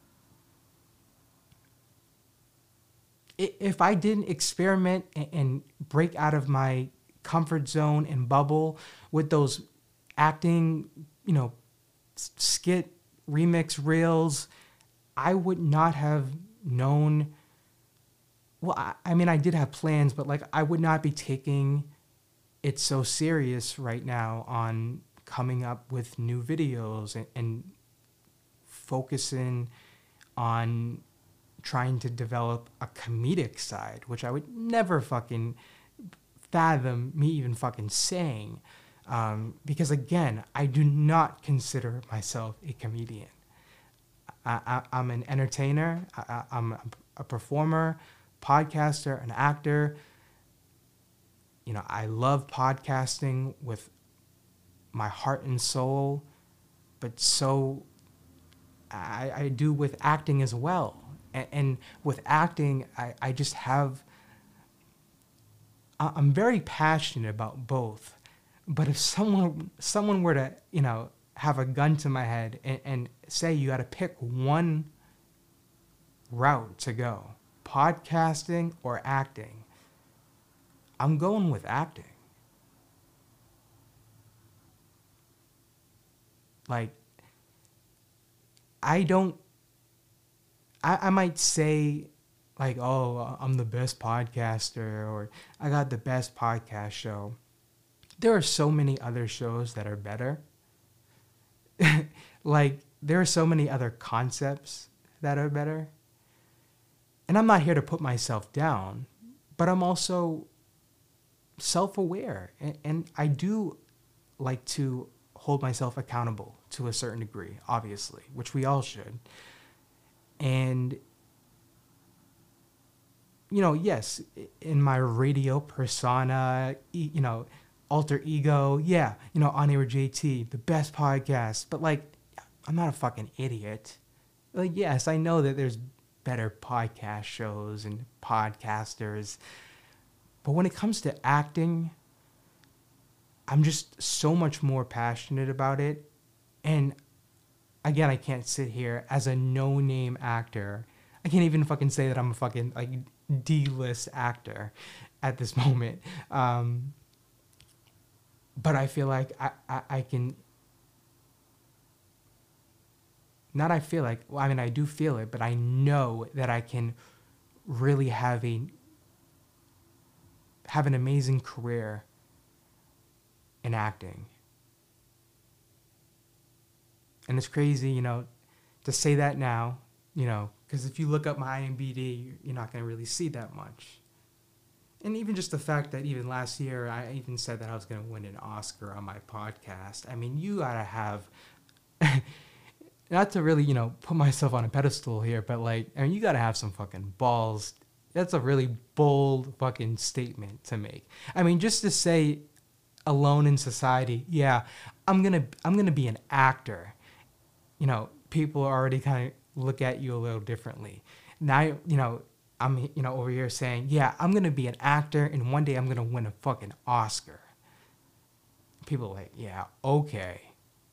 If I didn't experiment and break out of my comfort zone and bubble with those acting, you know, skit remix reels, I would not have known. Well, I mean, I did have plans, but like, I would not be taking it so serious right now on coming up with new videos and focusing on trying to develop a comedic side, which I would never fucking fathom me even fucking saying. Because again, I do not consider myself a comedian. I'm an entertainer. I'm a performer, podcaster, an actor. You know, I love podcasting with my heart and soul, but so I do with acting as well. And with acting, I just have, I'm very passionate about both. But if someone were to, you know, have a gun to my head and say you got to pick one route to go, podcasting or acting, I'm going with acting. Like, I might say like, oh, I'm the best podcaster, or I got the best podcast show. There are so many other shows that are better. Like, there are so many other concepts that are better. And I'm not here to put myself down, but I'm also self-aware. And I do like to hold myself accountable to a certain degree, obviously, which we all should. And, you know, yes, in my radio persona, you know, alter ego, yeah, you know, On Air with JT, the best podcast. But, like, I'm not a fucking idiot. Like, yes, I know that there's better podcast shows and podcasters. But when it comes to acting, I'm just so much more passionate about it. And again, I can't sit here as a no-name actor. I can't even fucking say that I'm a fucking like D-list actor at this moment. But I feel like I can. Not I feel like, well, I mean, I do feel it, but I know that I can really have an amazing career in acting. And it's crazy, you know, to say that now, you know, because if you look up my IMDb, you're not going to really see that much. And even just the fact that even last year, I even said that I was going to win an Oscar on my podcast. I mean, you got to have... Not to really, you know, put myself on a pedestal here, but like, I mean, you gotta have some fucking balls. That's a really bold fucking statement to make. I mean, just to say, alone in society, yeah, I'm gonna be an actor. You know, people already kind of look at you a little differently. Now, you know, I'm, you know, over here saying, yeah, I'm gonna be an actor, and one day I'm gonna win a fucking Oscar. People are like, yeah, okay.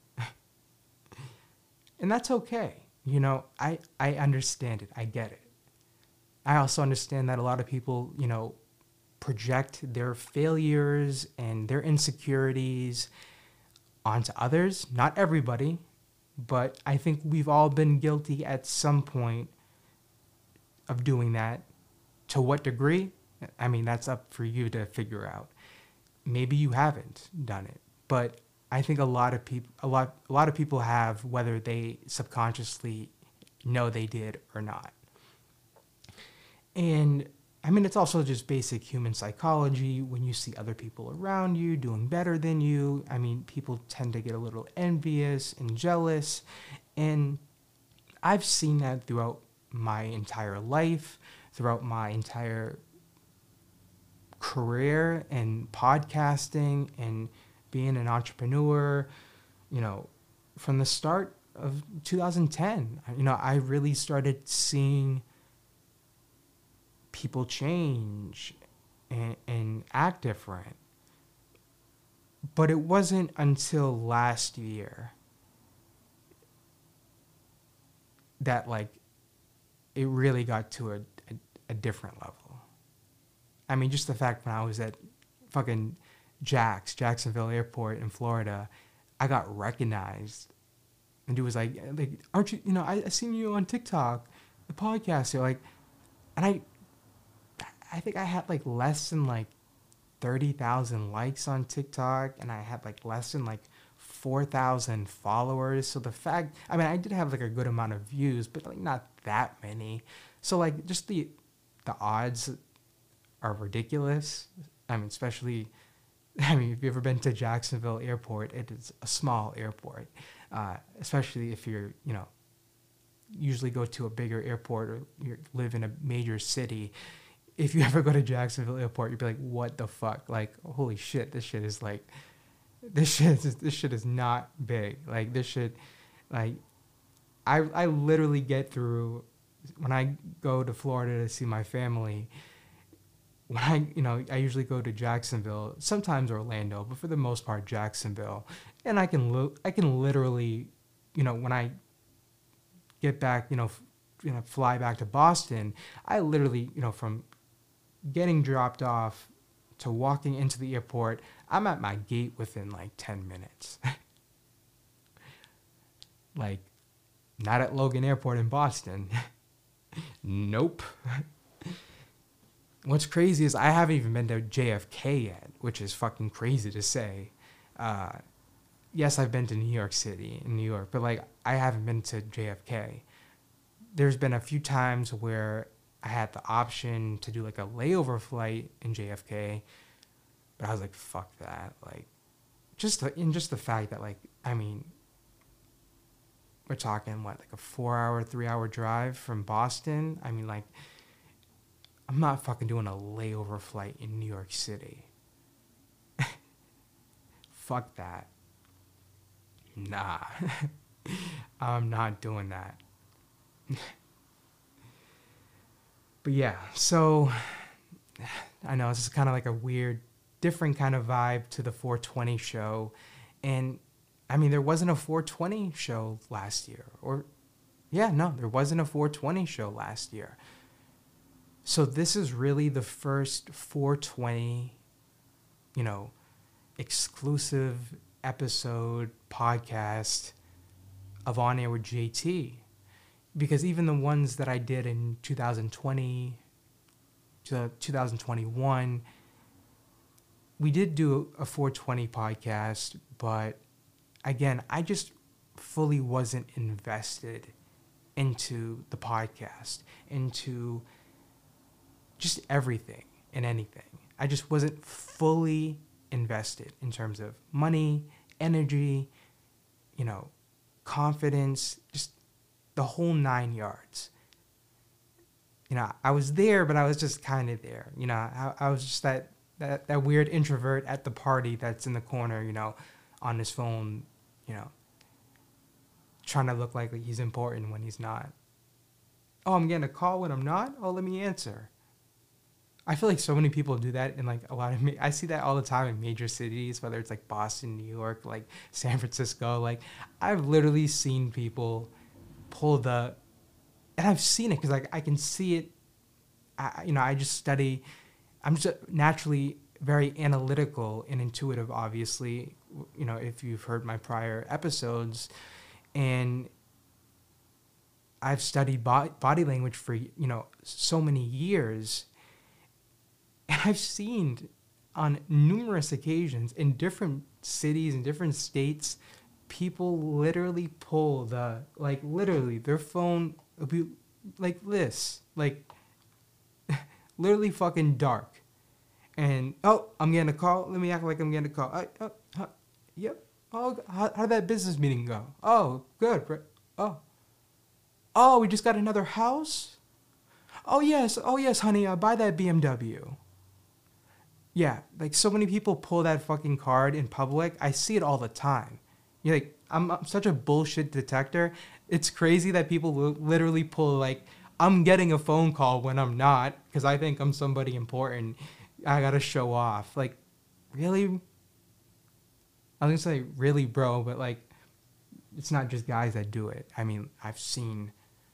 And that's okay. You know, I understand it. I get it. I also understand that a lot of people, you know, project their failures and their insecurities onto others. Not everybody, but I think we've all been guilty at some point of doing that. To what degree? I mean, that's up for you to figure out. Maybe you haven't done it, but I think a lot of people have, whether they subconsciously know they did or not. And I mean, it's also just basic human psychology. When you see other people around you doing better than you, I mean, people tend to get a little envious and jealous. And I've seen that throughout my entire life, throughout my entire career and podcasting and being an entrepreneur, you know, from the start of 2010, you know, I really started seeing people change and act different. But it wasn't until last year that, like, it really got to a different level. I mean, just the fact when I was at fucking Jacksonville Airport in Florida, I got recognized. And dude was like, aren't you, you know, I seen you on TikTok, the podcast. You're like, and I think I had like less than like 30,000 likes on TikTok, and I had like less than like 4,000 followers. So the fact, I mean, I did have like a good amount of views, but like not that many. So like just the odds are ridiculous. I mean, especially, I mean, if you've ever been to Jacksonville Airport, it is a small airport, especially if you're, you know, usually go to a bigger airport or you live in a major city. If you ever go to Jacksonville Airport, you'd be like, what the fuck? Like, holy shit, this shit is not big. Like, this shit, like, I literally get through, when I go to Florida to see my family, when I usually go to Jacksonville, sometimes Orlando, but for the most part, Jacksonville. And I can literally, you know, when I get back, fly back to Boston, I literally, you know, from getting dropped off to walking into the airport, I'm at my gate within like 10 minutes. Like, not at Logan Airport in Boston. Nope. What's crazy is I haven't even been to JFK yet, which is fucking crazy to say. Yes, I've been to New York City, in New York, but like I haven't been to JFK. There's been a few times where I had the option to do like a layover flight in JFK, but I was like, fuck that. Like, just the fact that, like, I mean, we're talking what, like a 3-hour drive from Boston. I mean, like, I'm not fucking doing a layover flight in New York City. Fuck that. Nah. I'm not doing that. But yeah, so I know this is kind of like a weird, different kind of vibe to the 420 show. And I mean, there wasn't a 420 show last year, or Yeah, no, there wasn't a 420 show last year. So this is really the first 420, exclusive episode podcast of On Air with JT. Because even the ones that I did in 2020 to 2021, we did do a 420 podcast, but again, I just fully wasn't invested into the podcast, into just everything and anything. I just wasn't fully invested in terms of money, energy, confidence, just the whole 9 yards. I was there, but I was just kind of there. I was just that weird introvert at the party that's in the corner, on his phone, trying to look like he's important when he's not. Oh, I'm getting a call when I'm not? Oh, let me answer. I feel like so many people do that in like a lot of, I see that all the time in major cities, whether it's like Boston, New York, like San Francisco. Like I've literally seen people pull and I've seen it because like I can see it. I just study. I'm just naturally very analytical and intuitive, obviously, if you've heard my prior episodes. And I've studied body language for, so many years. And I've seen on numerous occasions in different cities and different states, people literally pull literally their phone will be like this, like literally fucking dark. And, oh, I'm getting a call. Let me act like I'm getting a call. Yep. Oh, how'd that business meeting go? Oh, good. Oh, we just got another house? Oh, yes, honey, buy that BMW. Yeah, like so many people pull that fucking card in public. I see it all the time. You're like, I'm such a bullshit detector. It's crazy that people literally pull like, I'm getting a phone call when I'm not because I think I'm somebody important. I gotta show off. Like, really? I was gonna say really, bro, but like, it's not just guys that do it. I mean, I've seen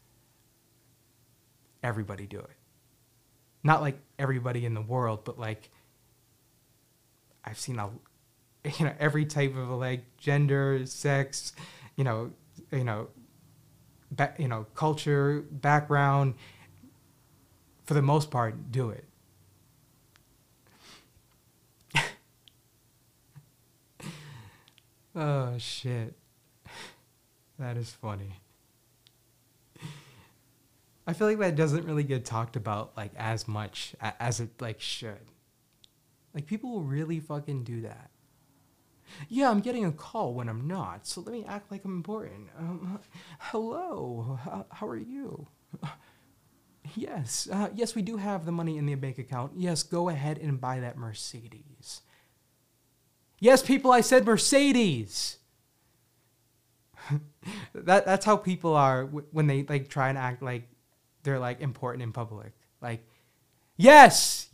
everybody do it. Not like everybody in the world, but like, I've seen every type of like gender, sex, culture, background, for the most part, do it. Oh shit. That is funny. I feel like that doesn't really get talked about like as much as it like should. Like people will really fucking do that. Yeah, I'm getting a call when I'm not, so let me act like I'm important. Hello, how are you? Yes, we do have the money in the bank account. Yes, go ahead and buy that Mercedes. Yes, people, I said Mercedes. That's how people are when they like try and act like they're like important in public. Like, yes,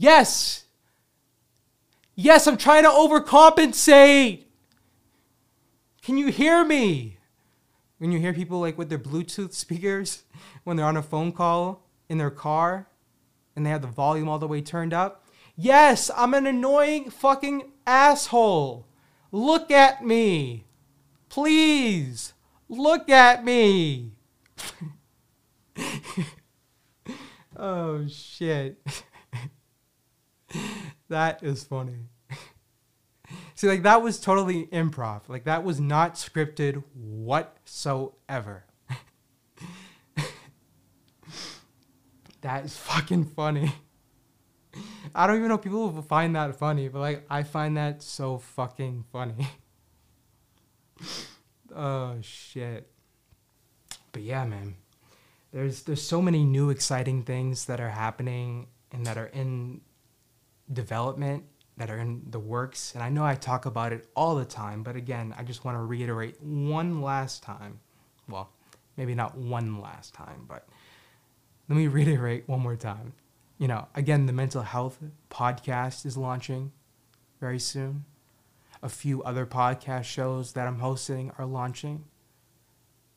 I'm trying to overcompensate. Can you hear me? When you hear people like with their Bluetooth speakers when they're on a phone call in their car and they have the volume all the way turned up. Yes, I'm an annoying fucking asshole. Look at me. Please, look at me. Oh, shit. That is funny. See, like, that was totally improv. Like, that was not scripted whatsoever. That is fucking funny. I don't even know if people will find that funny, but, like, I find that so fucking funny. Oh, shit. But, yeah, man. There's so many new exciting things that are happening and that are in development, that are in the works. And I know I talk about it all the time, but again, I just want to reiterate one last time. Well, maybe not one last time, but let me reiterate one more time. Again, the mental health podcast is launching very soon. A few other podcast shows that I'm hosting are launching.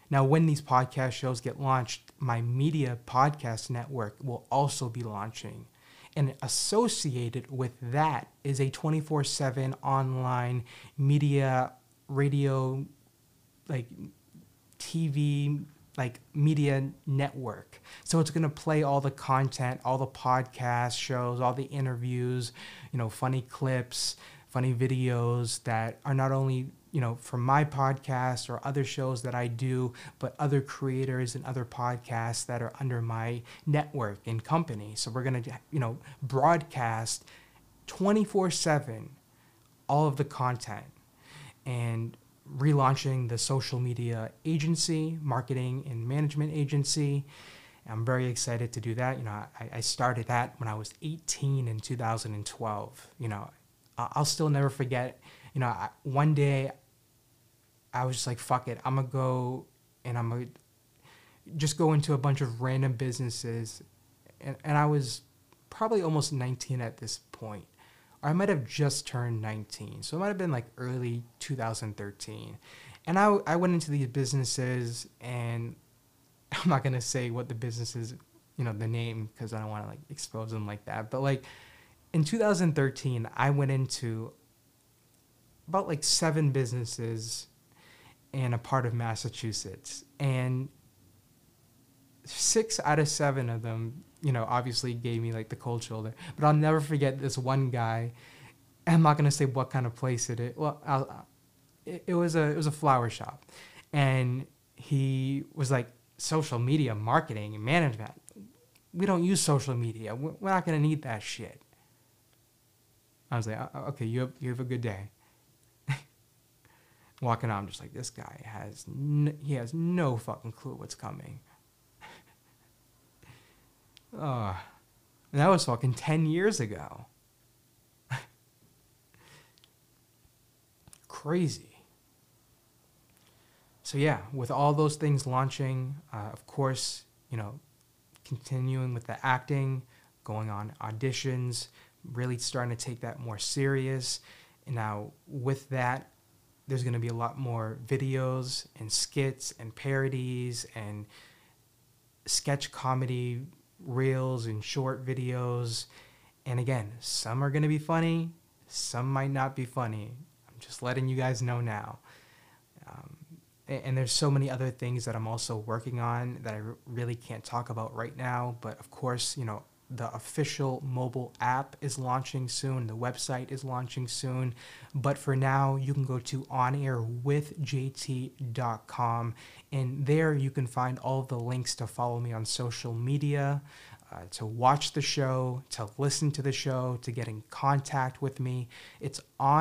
Now, when these podcast shows get launched, my media podcast network will also be launching. And associated with that is a 24/7 online media, radio, like TV, like media network. So it's going to play all the content, all the podcast shows, all the interviews, funny clips, funny videos that are not only, from my podcast or other shows that I do, but other creators and other podcasts that are under my network and company. So we're going to, broadcast 24/7 all of the content, and relaunching the social media agency, marketing and management agency. I'm very excited to do that. I started that when I was 18 in 2012. I'll still never forget, one day I was just like, fuck it. I'm going to go and I'm going to just go into a bunch of random businesses. And I was probably almost 19 at this point. Or I might have just turned 19. So it might have been like early 2013. And I went into these businesses, and I'm not going to say what the business is, the name, because I don't want to like expose them like that. But like in 2013, I went into about like 7 businesses in a part of Massachusetts. And 6 out of 7 of them, obviously gave me like the cold shoulder. But I'll never forget this one guy. I'm not going to say what kind of place it is. Well, it was a flower shop. And he was like, social media marketing and management. We don't use social media. We're not going to need that shit. I was like, okay, you have a good day. Walking out, I'm just like, this guy has no fucking clue what's coming. And that was fucking 10 years ago. Crazy. So yeah, with all those things launching, of course, continuing with the acting, going on auditions, really starting to take that more serious. And now with that, there's going to be a lot more videos and skits and parodies and sketch comedy reels and short videos. And again, some are going to be funny, some might not be funny. I'm just letting you guys know now. And there's so many other things that I'm also working on that I really can't talk about right now. But of course, the official mobile app is launching soon. The website is launching soon. But for now, you can go to onairwithjt.com. And there you can find all of the links to follow me on social media, to watch the show, to listen to the show, to get in contact with me. It's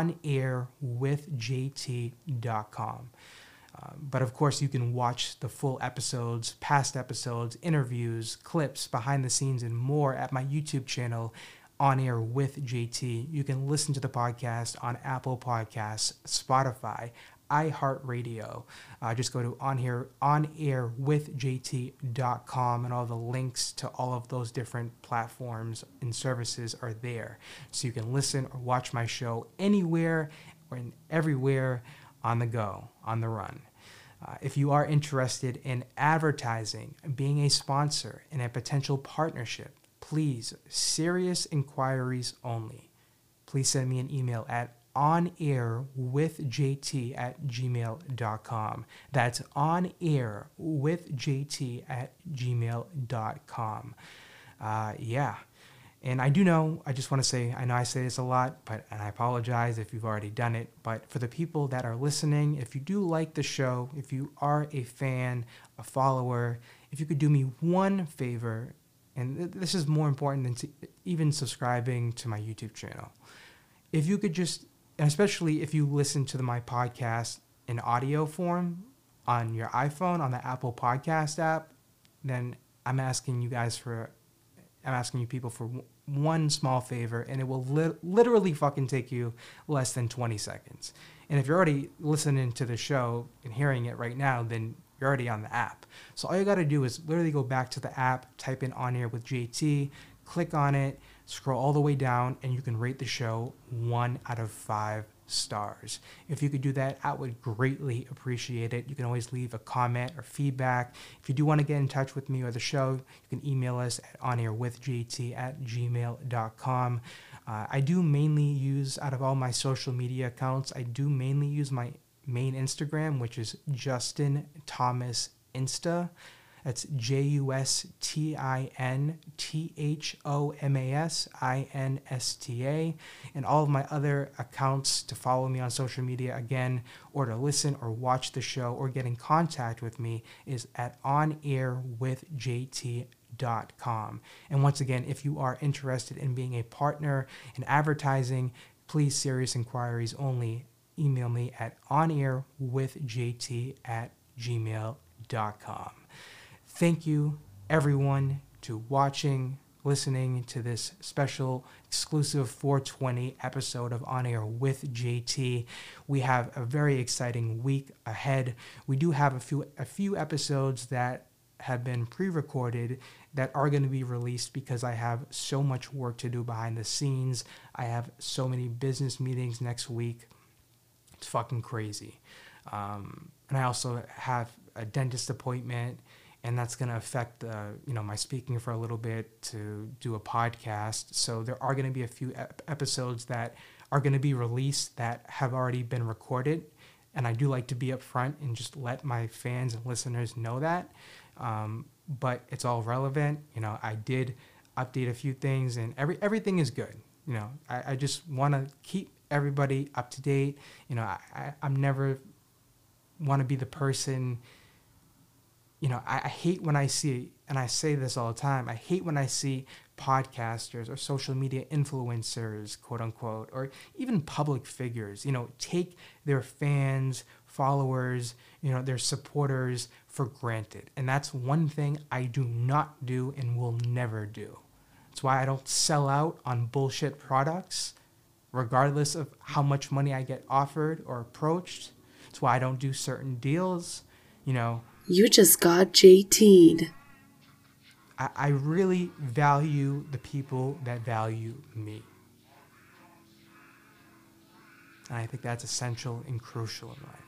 onairwithjt.com. But of course, you can watch the full episodes, past episodes, interviews, clips, behind the scenes, and more at my YouTube channel, On Air with JT. You can listen to the podcast on Apple Podcasts, Spotify, iHeartRadio. Just go to onairwithjt.com, and all the links to all of those different platforms and services are there. So you can listen or watch my show anywhere or everywhere, on the go, on the run. If you are interested in advertising, being a sponsor, and a potential partnership, please, serious inquiries only. Please send me an email at onairwithjt@gmail.com. That's onairwithjt@gmail.com. Yeah. And I do know, I just want to say, I know I say this a lot, and I apologize if you've already done it, but for the people that are listening, if you do like the show, if you are a fan, a follower, if you could do me one favor, and this is more important than even subscribing to my YouTube channel. If you could just, and especially if you listen to my podcast in audio form on your iPhone, on the Apple Podcast app, then I'm asking you people for one small favor, and it will literally fucking take you less than 20 seconds. And if you're already listening to the show and hearing it right now, then you're already on the app. So all you got to do is literally go back to the app, type in On Air with JT, click on it, scroll all the way down, and you can rate the show 1 out of 5 stars. If you could do that, I would greatly appreciate it. You can always leave a comment or feedback. If you do want to get in touch with me or the show, you can email us at onairwithjt@gmail.com. I do mainly use, out of all my social media accounts, I do mainly use my main Instagram, which is Justin Thomas Insta. That's JustinThomasinsta. And all of my other accounts to follow me on social media, again, or to listen or watch the show or get in contact with me, is at onairwithjt.com. And once again, if you are interested in being a partner in advertising, please, serious inquiries only, email me at onairwithjt@gmail.com. Thank you, everyone, to watching, listening to this special exclusive 420 episode of On Air with JT. We have a very exciting week ahead. We do have a few episodes that have been pre-recorded that are going to be released because I have so much work to do behind the scenes. I have so many business meetings next week. It's fucking crazy. And I also have a dentist appointment, and that's going to affect my speaking for a little bit to do a podcast. So there are going to be a few episodes that are going to be released that have already been recorded. And I do like to be upfront and just let my fans and listeners know that. But it's all relevant. I did update a few things, and everything is good. I just want to keep everybody up to date. I'm never want to be the person. I hate when I see, and I say this all the time, I hate when I see podcasters or social media influencers, quote unquote, or even public figures, take their fans, followers, their supporters for granted. And that's one thing I do not do and will never do. That's why I don't sell out on bullshit products, regardless of how much money I get offered or approached. That's why I don't do certain deals, You just got JT'd. I really value the people that value me. And I think that's essential and crucial in life.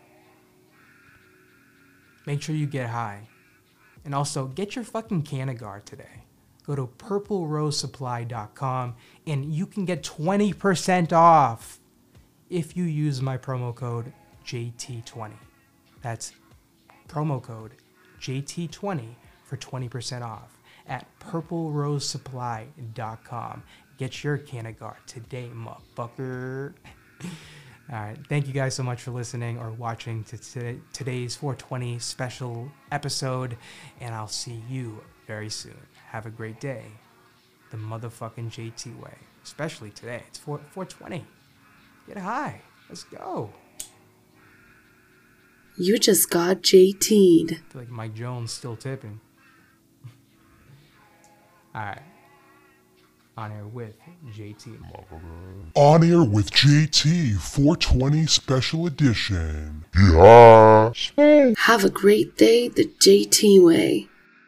Make sure you get high. And also, get your fucking Canagar today. Go to purplerosesupply.com and you can get 20% off if you use my promo code JT20. That's promo code JT20 for 20% off at purplerosesupply.com. Get your Canagar today, motherfucker. All right. Thank you guys so much for listening or watching to today's 420 special episode, and I'll see you very soon. Have a great day. The motherfucking JT way. Especially today. It's 420. Get high. Let's go. You just got JT'd. I feel like Mike Jones still tipping. All right. On Air with JT. On Air with JT 420 Special Edition. Yeah. Have a great day the JT way.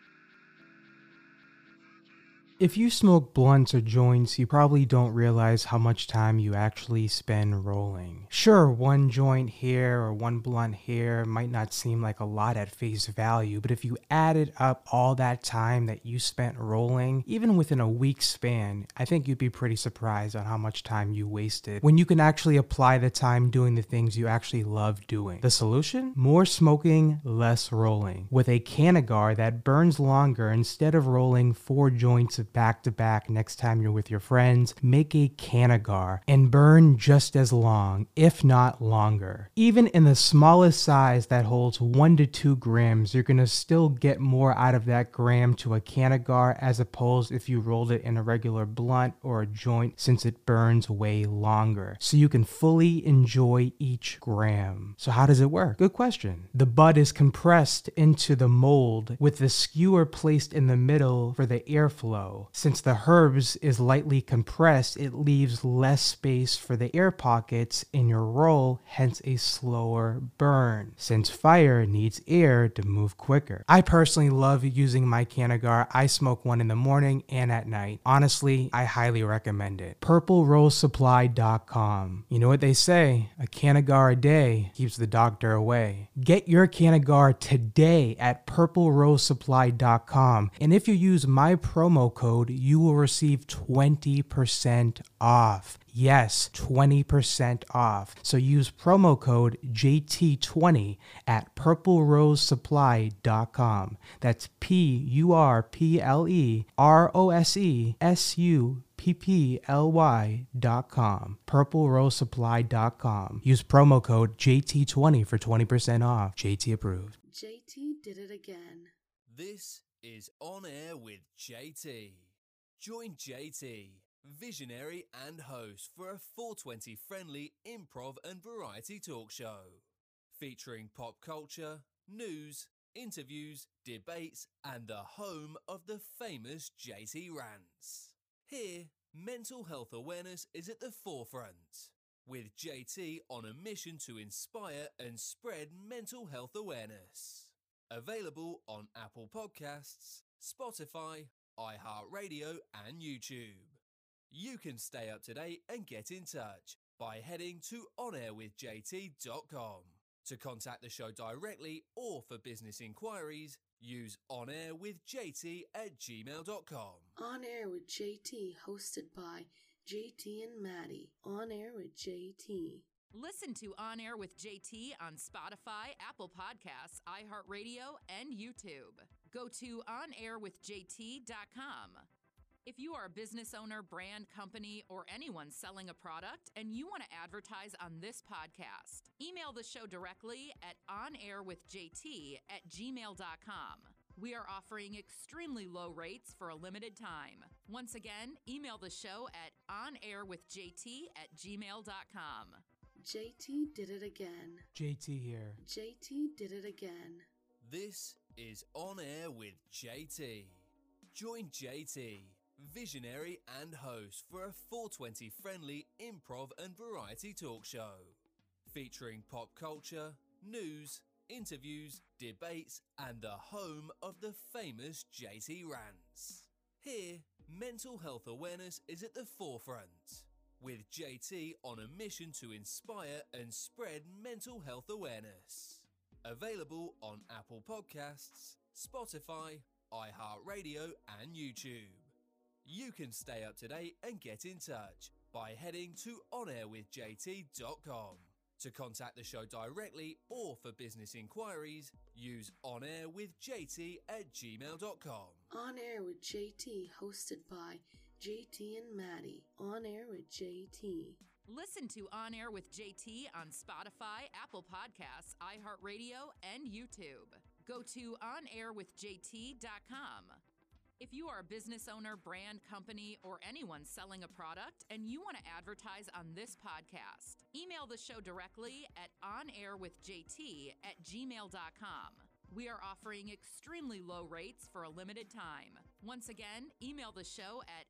If you smoke blunts or joints, you probably don't realize how much time you actually spend rolling. Sure, one joint here or one blunt here might not seem like a lot at face value, but if you added up all that time that you spent rolling, even within a week span, I think you'd be pretty surprised on how much time you wasted when you can actually apply the time doing the things you actually love doing. The solution? More smoking, less rolling. With a Canagar that burns longer, instead of rolling 4 joints of back to back next time you're with your friends, make a Canagar and burn just as long, if not longer. Even in the smallest size that holds 1 to 2 grams, you're gonna still get more out of that gram to a Canagar as opposed if you rolled it in a regular blunt or a joint, since it burns way longer. So you can fully enjoy each gram. So how does it work? Good question. The bud is compressed into the mold with the skewer placed in the middle for the airflow. roll. Since the herbs is lightly compressed, it leaves less space for the air pockets in your roll, hence a slower burn, since fire needs air to move quicker. I personally love using my Canagar. I smoke one in the morning and at night. Honestly, I highly recommend it. PurpleRoseSupply.com. You know what they say, a Canagar a day keeps the doctor away. Get your Canagar today at PurpleRoseSupply.com, and if you use my promo code, you will receive 20% off. Yes, 20% off. So use promo code JT20 at PurpleRoseSupply.com. That's PurpleRoseSupply.com. PurpleRoseSupply.com. Use promo code JT20 for 20% off. JT approved. JT did it again. This is On Air with JT. Join JT, visionary and host for a 420 friendly improv and variety talk show, featuring pop culture, news, interviews, debates, and the home of the famous JT Rants. Here, mental health awareness is at the forefront, with JT on a mission to inspire and spread mental health awareness. Available on Apple Podcasts, Spotify, iHeartRadio, and YouTube. You can stay up to date and get in touch by heading to onairwithjt.com. To contact the show directly or for business inquiries, use onairwithjt@gmail.com. On Air with JT, hosted by JT and Maddie. On Air with JT. Listen to On Air with JT on Spotify, Apple Podcasts, iHeartRadio, and YouTube. Go to onairwithjt.com. If you are a business owner, brand, company, or anyone selling a product and you want to advertise on this podcast, email the show directly at onairwithjt@gmail.com. We are offering extremely low rates for a limited time. Once again, email the show at onairwithjt@gmail.com. JT did it again. JT here. JT did it again. This is On Air with JT. Join JT, visionary and host for a 420 friendly improv and variety talk show, featuring pop culture, news, interviews, debates, and the home of the famous JT Rants. Here, mental health awareness is at the forefront, with JT on a mission to inspire and spread mental health awareness. Available on Apple Podcasts, Spotify, iHeartRadio, and YouTube. You can stay up to date and get in touch by heading to onairwithjt.com. To contact the show directly or for business inquiries, use onairwithjt@gmail.com. On Air with JT, hosted by JT and Maddie. On Air with JT. Listen to On Air with JT on Spotify, Apple Podcasts, iHeartRadio, and YouTube. Go to onairwithjt.com. If you are a business owner, brand, company, or anyone selling a product and you want to advertise on this podcast, email the show directly at onairwithjt@gmail.com. We are offering extremely low rates for a limited time. Once again, email the show at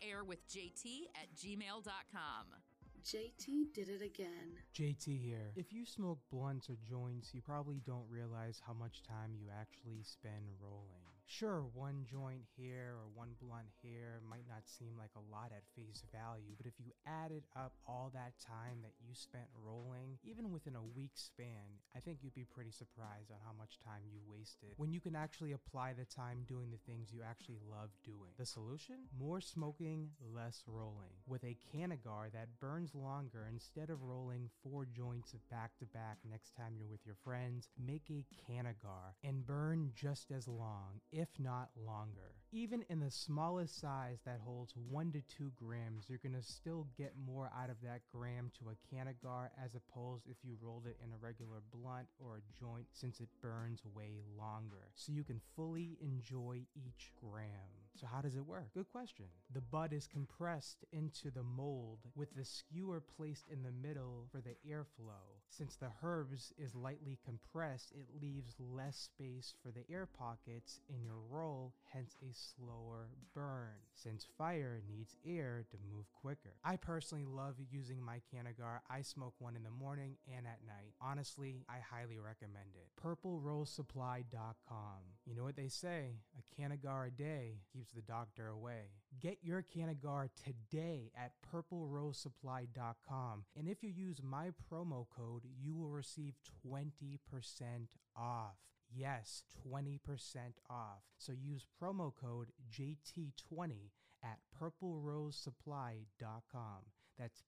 onairwithjt@gmail.com. JT did it again. JT here. If you smoke blunts or joints, you probably don't realize how much time you actually spend rolling. Sure, one joint here or one blunt here might not seem like a lot at face value, but if you added up all that time that you spent rolling, even within a week span, I think you'd be pretty surprised on how much time you wasted when you can actually apply the time doing the things you actually love doing. The solution? More smoking, less rolling. With a Canagar that burns longer, instead of rolling 4 joints back to back next time you're with your friends, make a Canagar and burn just as long, if not longer. Even in the smallest size that holds 1 to 2 grams, you're gonna still get more out of that gram to a Canagar as opposed if you rolled it in a regular blunt or a joint, since it burns way longer, so you can fully enjoy each gram. So how does it work? Good question. The bud is compressed into the mold with the skewer placed in the middle for the airflow. Since the herbs is lightly compressed, it leaves less space for the air pockets in your roll, hence a slower burn, since fire needs air to move quicker. I personally love using my Canagar. I smoke one in the morning and at night. Honestly, I highly recommend it. PurpleRoseSupply.com. You know what they say, a Canagar a day keeps the doctor away. Get your Canagar today at PurpleRoseSupply.com, and if you use my promo code, you will receive 20% off. Yes, 20% off. So use promo code JT20 at PurpleRoseSupply.com. That's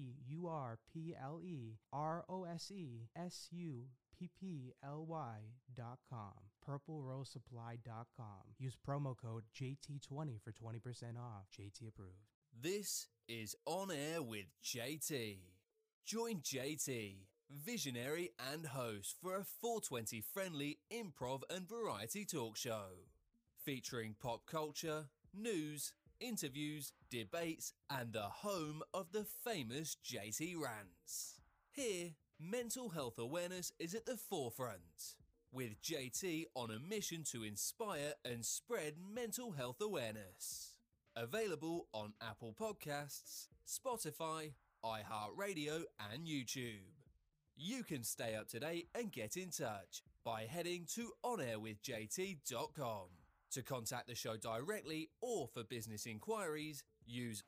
PurpleRoseSupply.com. PurpleRoseSupply.com. Use promo code JT20 for 20% off. JT approved. This is On Air with JT. Join JT, visionary and host for a 420 friendly improv and variety talk show, featuring pop culture, news, interviews, debates, and the home of the famous JT Rants. Here, mental health awareness is at the forefront, with JT on a mission to inspire and spread mental health awareness. Available on Apple Podcasts, Spotify, iHeartRadio, and YouTube. You can stay up to date and get in touch by heading to onairwithjt.com. To contact the show directly or for business inquiries, use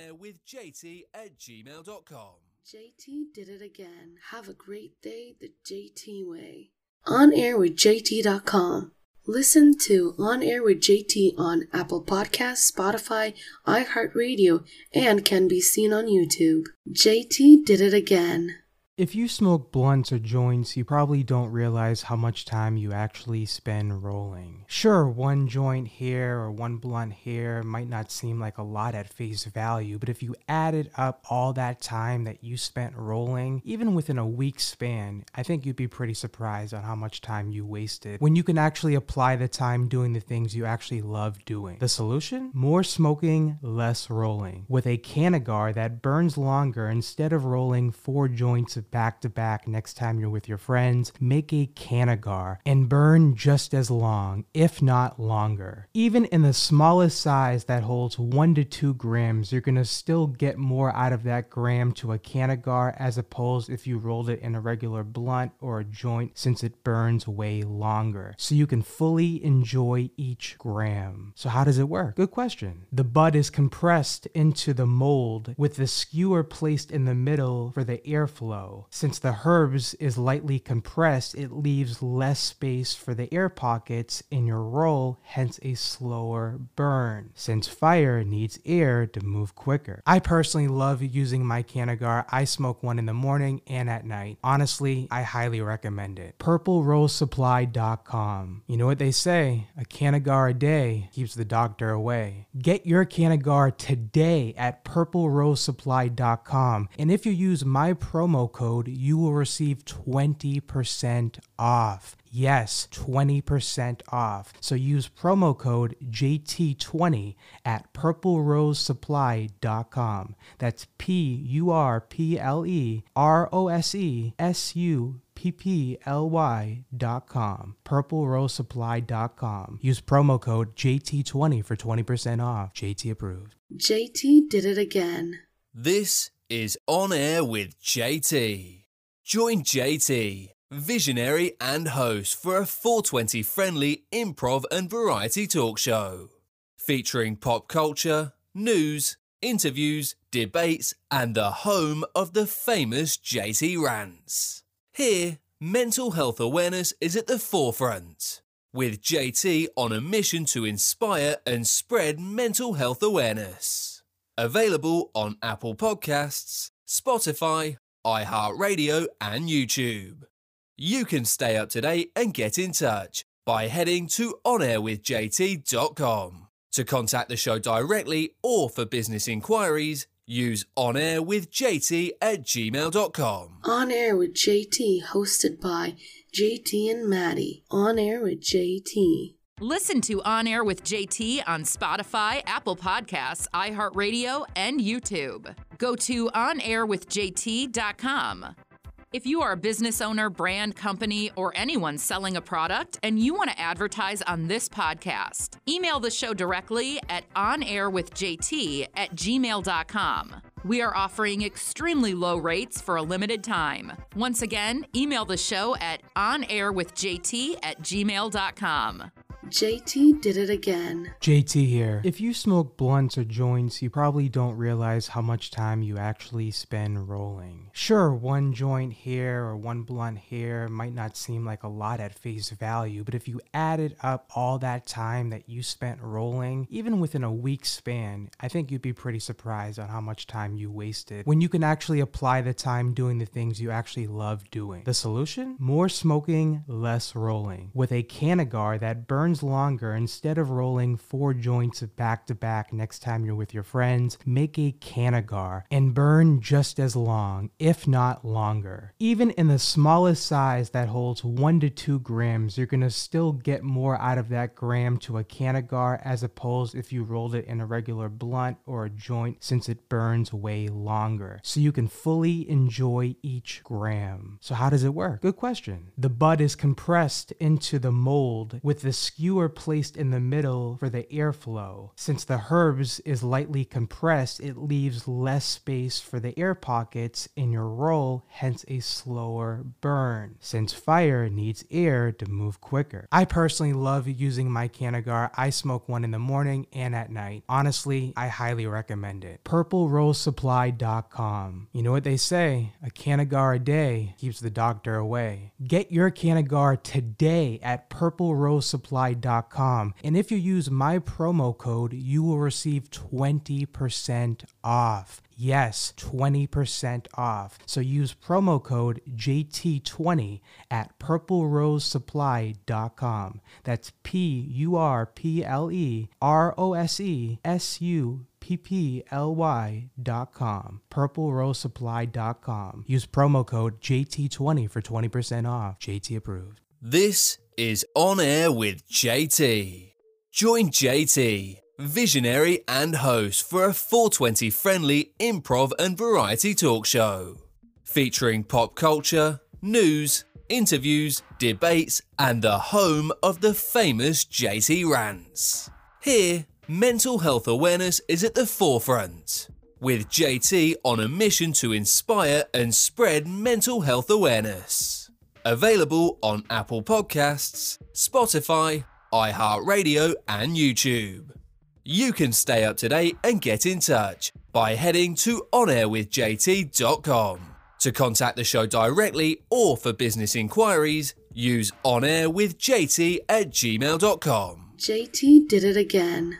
onairwithjt@gmail.com. JT did it again. Have a great day the JT way. OnAirWithJT.com. Listen to On Air with JT on Apple Podcasts, Spotify, iHeartRadio, and can be seen on YouTube. JT did it again. If you smoke blunts or joints, you probably don't realize how much time you actually spend rolling. Sure, one joint here or one blunt here might not seem like a lot at face value, but if you added up all that time that you spent rolling, even within a week span, I think you'd be pretty surprised on how much time you wasted when you can actually apply the time doing the things you actually love doing. The solution? More smoking, less rolling. With a Canagar that burns longer, instead of rolling 4 joints of back to back next time you're with your friends, make a Canagar and burn just as long, if not longer. Even in the smallest size that holds 1 to 2 grams, you're gonna still get more out of that gram to a Canagar as opposed if you rolled it in a regular blunt or a joint, since it burns way longer. So you can fully enjoy each gram. So how does it work? Good question. The bud is compressed into the mold with the skewer placed in the middle for the airflow. Since the herbs is lightly compressed, it leaves less space for the air pockets in your roll, hence a slower burn, since fire needs air to move quicker. I personally love using my Canagar. I smoke one in the morning and at night. Honestly, I highly recommend it. PurpleRoseSupply.com. You know what they say, a Canagar a day keeps the doctor away. Get your Canagar today at PurpleRoseSupply.com, and if you use my promo code, you will receive 20% off. Yes, 20% off. So use promo code JT20 at PurpleRoseSupply.com. That's PurpleRoseSupply.com. PurpleRoseSupply.com. Use promo code JT20 for 20% off. JT approved. JT did it again. This is On Air with JT. Join JT, visionary and host for a 420 friendly improv and variety talk show, featuring pop culture, news, interviews, debates, and the home of the famous JT Rants. Here, mental health awareness is at the forefront, with JT on a mission to inspire and spread mental health awareness. Available on Apple Podcasts, Spotify, iHeartRadio, and YouTube. You can stay up to date and get in touch by heading to onairwithjt.com. To contact the show directly or for business inquiries, use onairwithjt@gmail.com. On Air with JT, hosted by JT and Maddie. On Air with JT. Listen to On Air with JT on Spotify, Apple Podcasts, iHeartRadio, and YouTube. Go to onairwithjt.com. If you are a business owner, brand, company, or anyone selling a product and you want to advertise on this podcast, email the show directly at onairwithjt@gmail.com. We are offering extremely low rates for a limited time. Once again, email the show at onairwithjt@gmail.com. JT did it again. JT here. If you smoke blunts or joints, you probably don't realize how much time you actually spend rolling. Sure, one joint here or one blunt here might not seem like a lot at face value, but if you added up all that time that you spent rolling, even within a week span, I think you'd be pretty surprised on how much time you wasted when you can actually apply the time doing the things you actually love doing. The solution? More smoking, less rolling. With a Canagar that burns longer, instead of rolling 4 joints back to back next time you're with your friends, make a Canagar and burn just as long, if not longer. Even in the smallest size that holds 1 to 2 grams, you're gonna still get more out of that gram to a Canagar as opposed if you rolled it in a regular blunt or a joint, since it burns way longer. So you can fully enjoy each gram. So how does it work? Good question. The bud is compressed into the mold with the skewer placed in the middle for the airflow. Since the herbs is lightly compressed, it leaves less space for the air pockets in your roll, hence a slower burn, since fire needs air to move quicker. I personally love using my Canagar. I smoke one in the morning and at night. Honestly, I highly recommend it. PurpleRoseSupply.com. You know what they say, a Canagar a day keeps the doctor away. Get your Canagar today at PurpleRoseSupply.com. And if you use my promo code, you will receive 20% off. Yes, 20% off. So use promo code JT20 at PurpleRoseSupply.com. That's PurpleRoseSupply.com. PurpleRoseSupply.com. Use promo code JT20 for 20% off. JT approved. This is On Air with JT. Join JT, visionary and host for a 420 friendly improv and variety talk show. Featuring pop culture, news, interviews, debates, and the home of the famous JT Rants. Here, mental health awareness is at the forefront, with JT on a mission to inspire and spread mental health awareness. Available on Apple Podcasts, Spotify, iHeartRadio, and YouTube. You can stay up to date and get in touch by heading to onairwithjt.com. To contact the show directly or for business inquiries, use onairwithjt@gmail.com. JT did it again.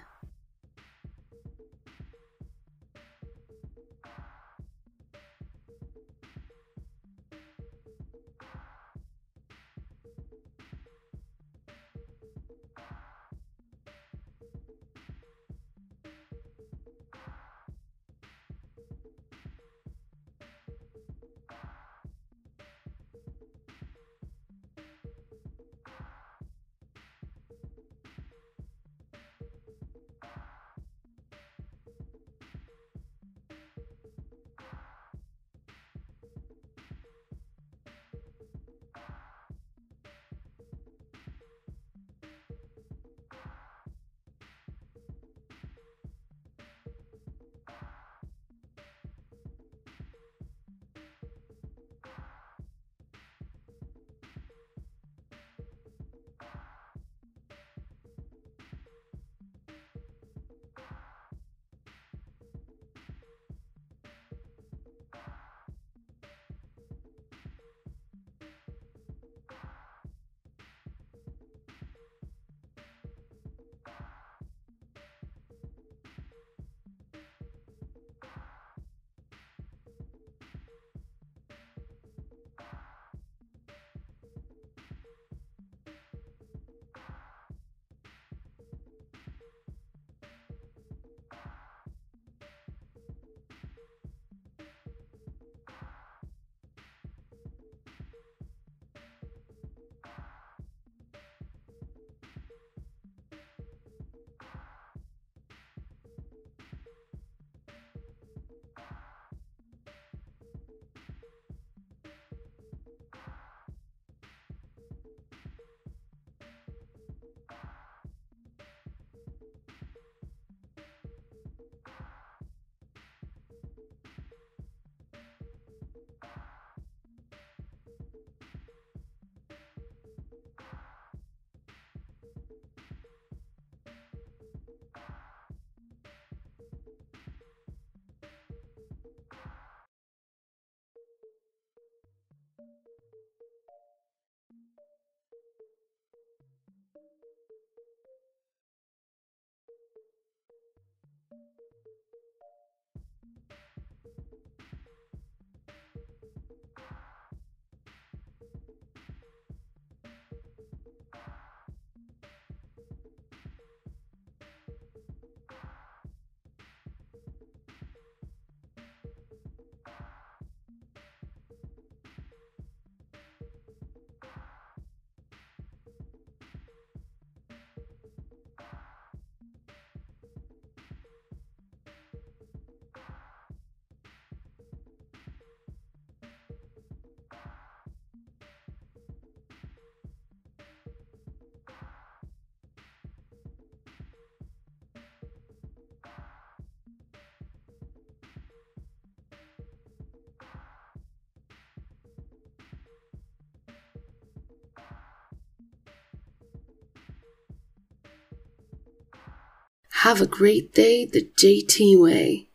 Have a great day the JT way.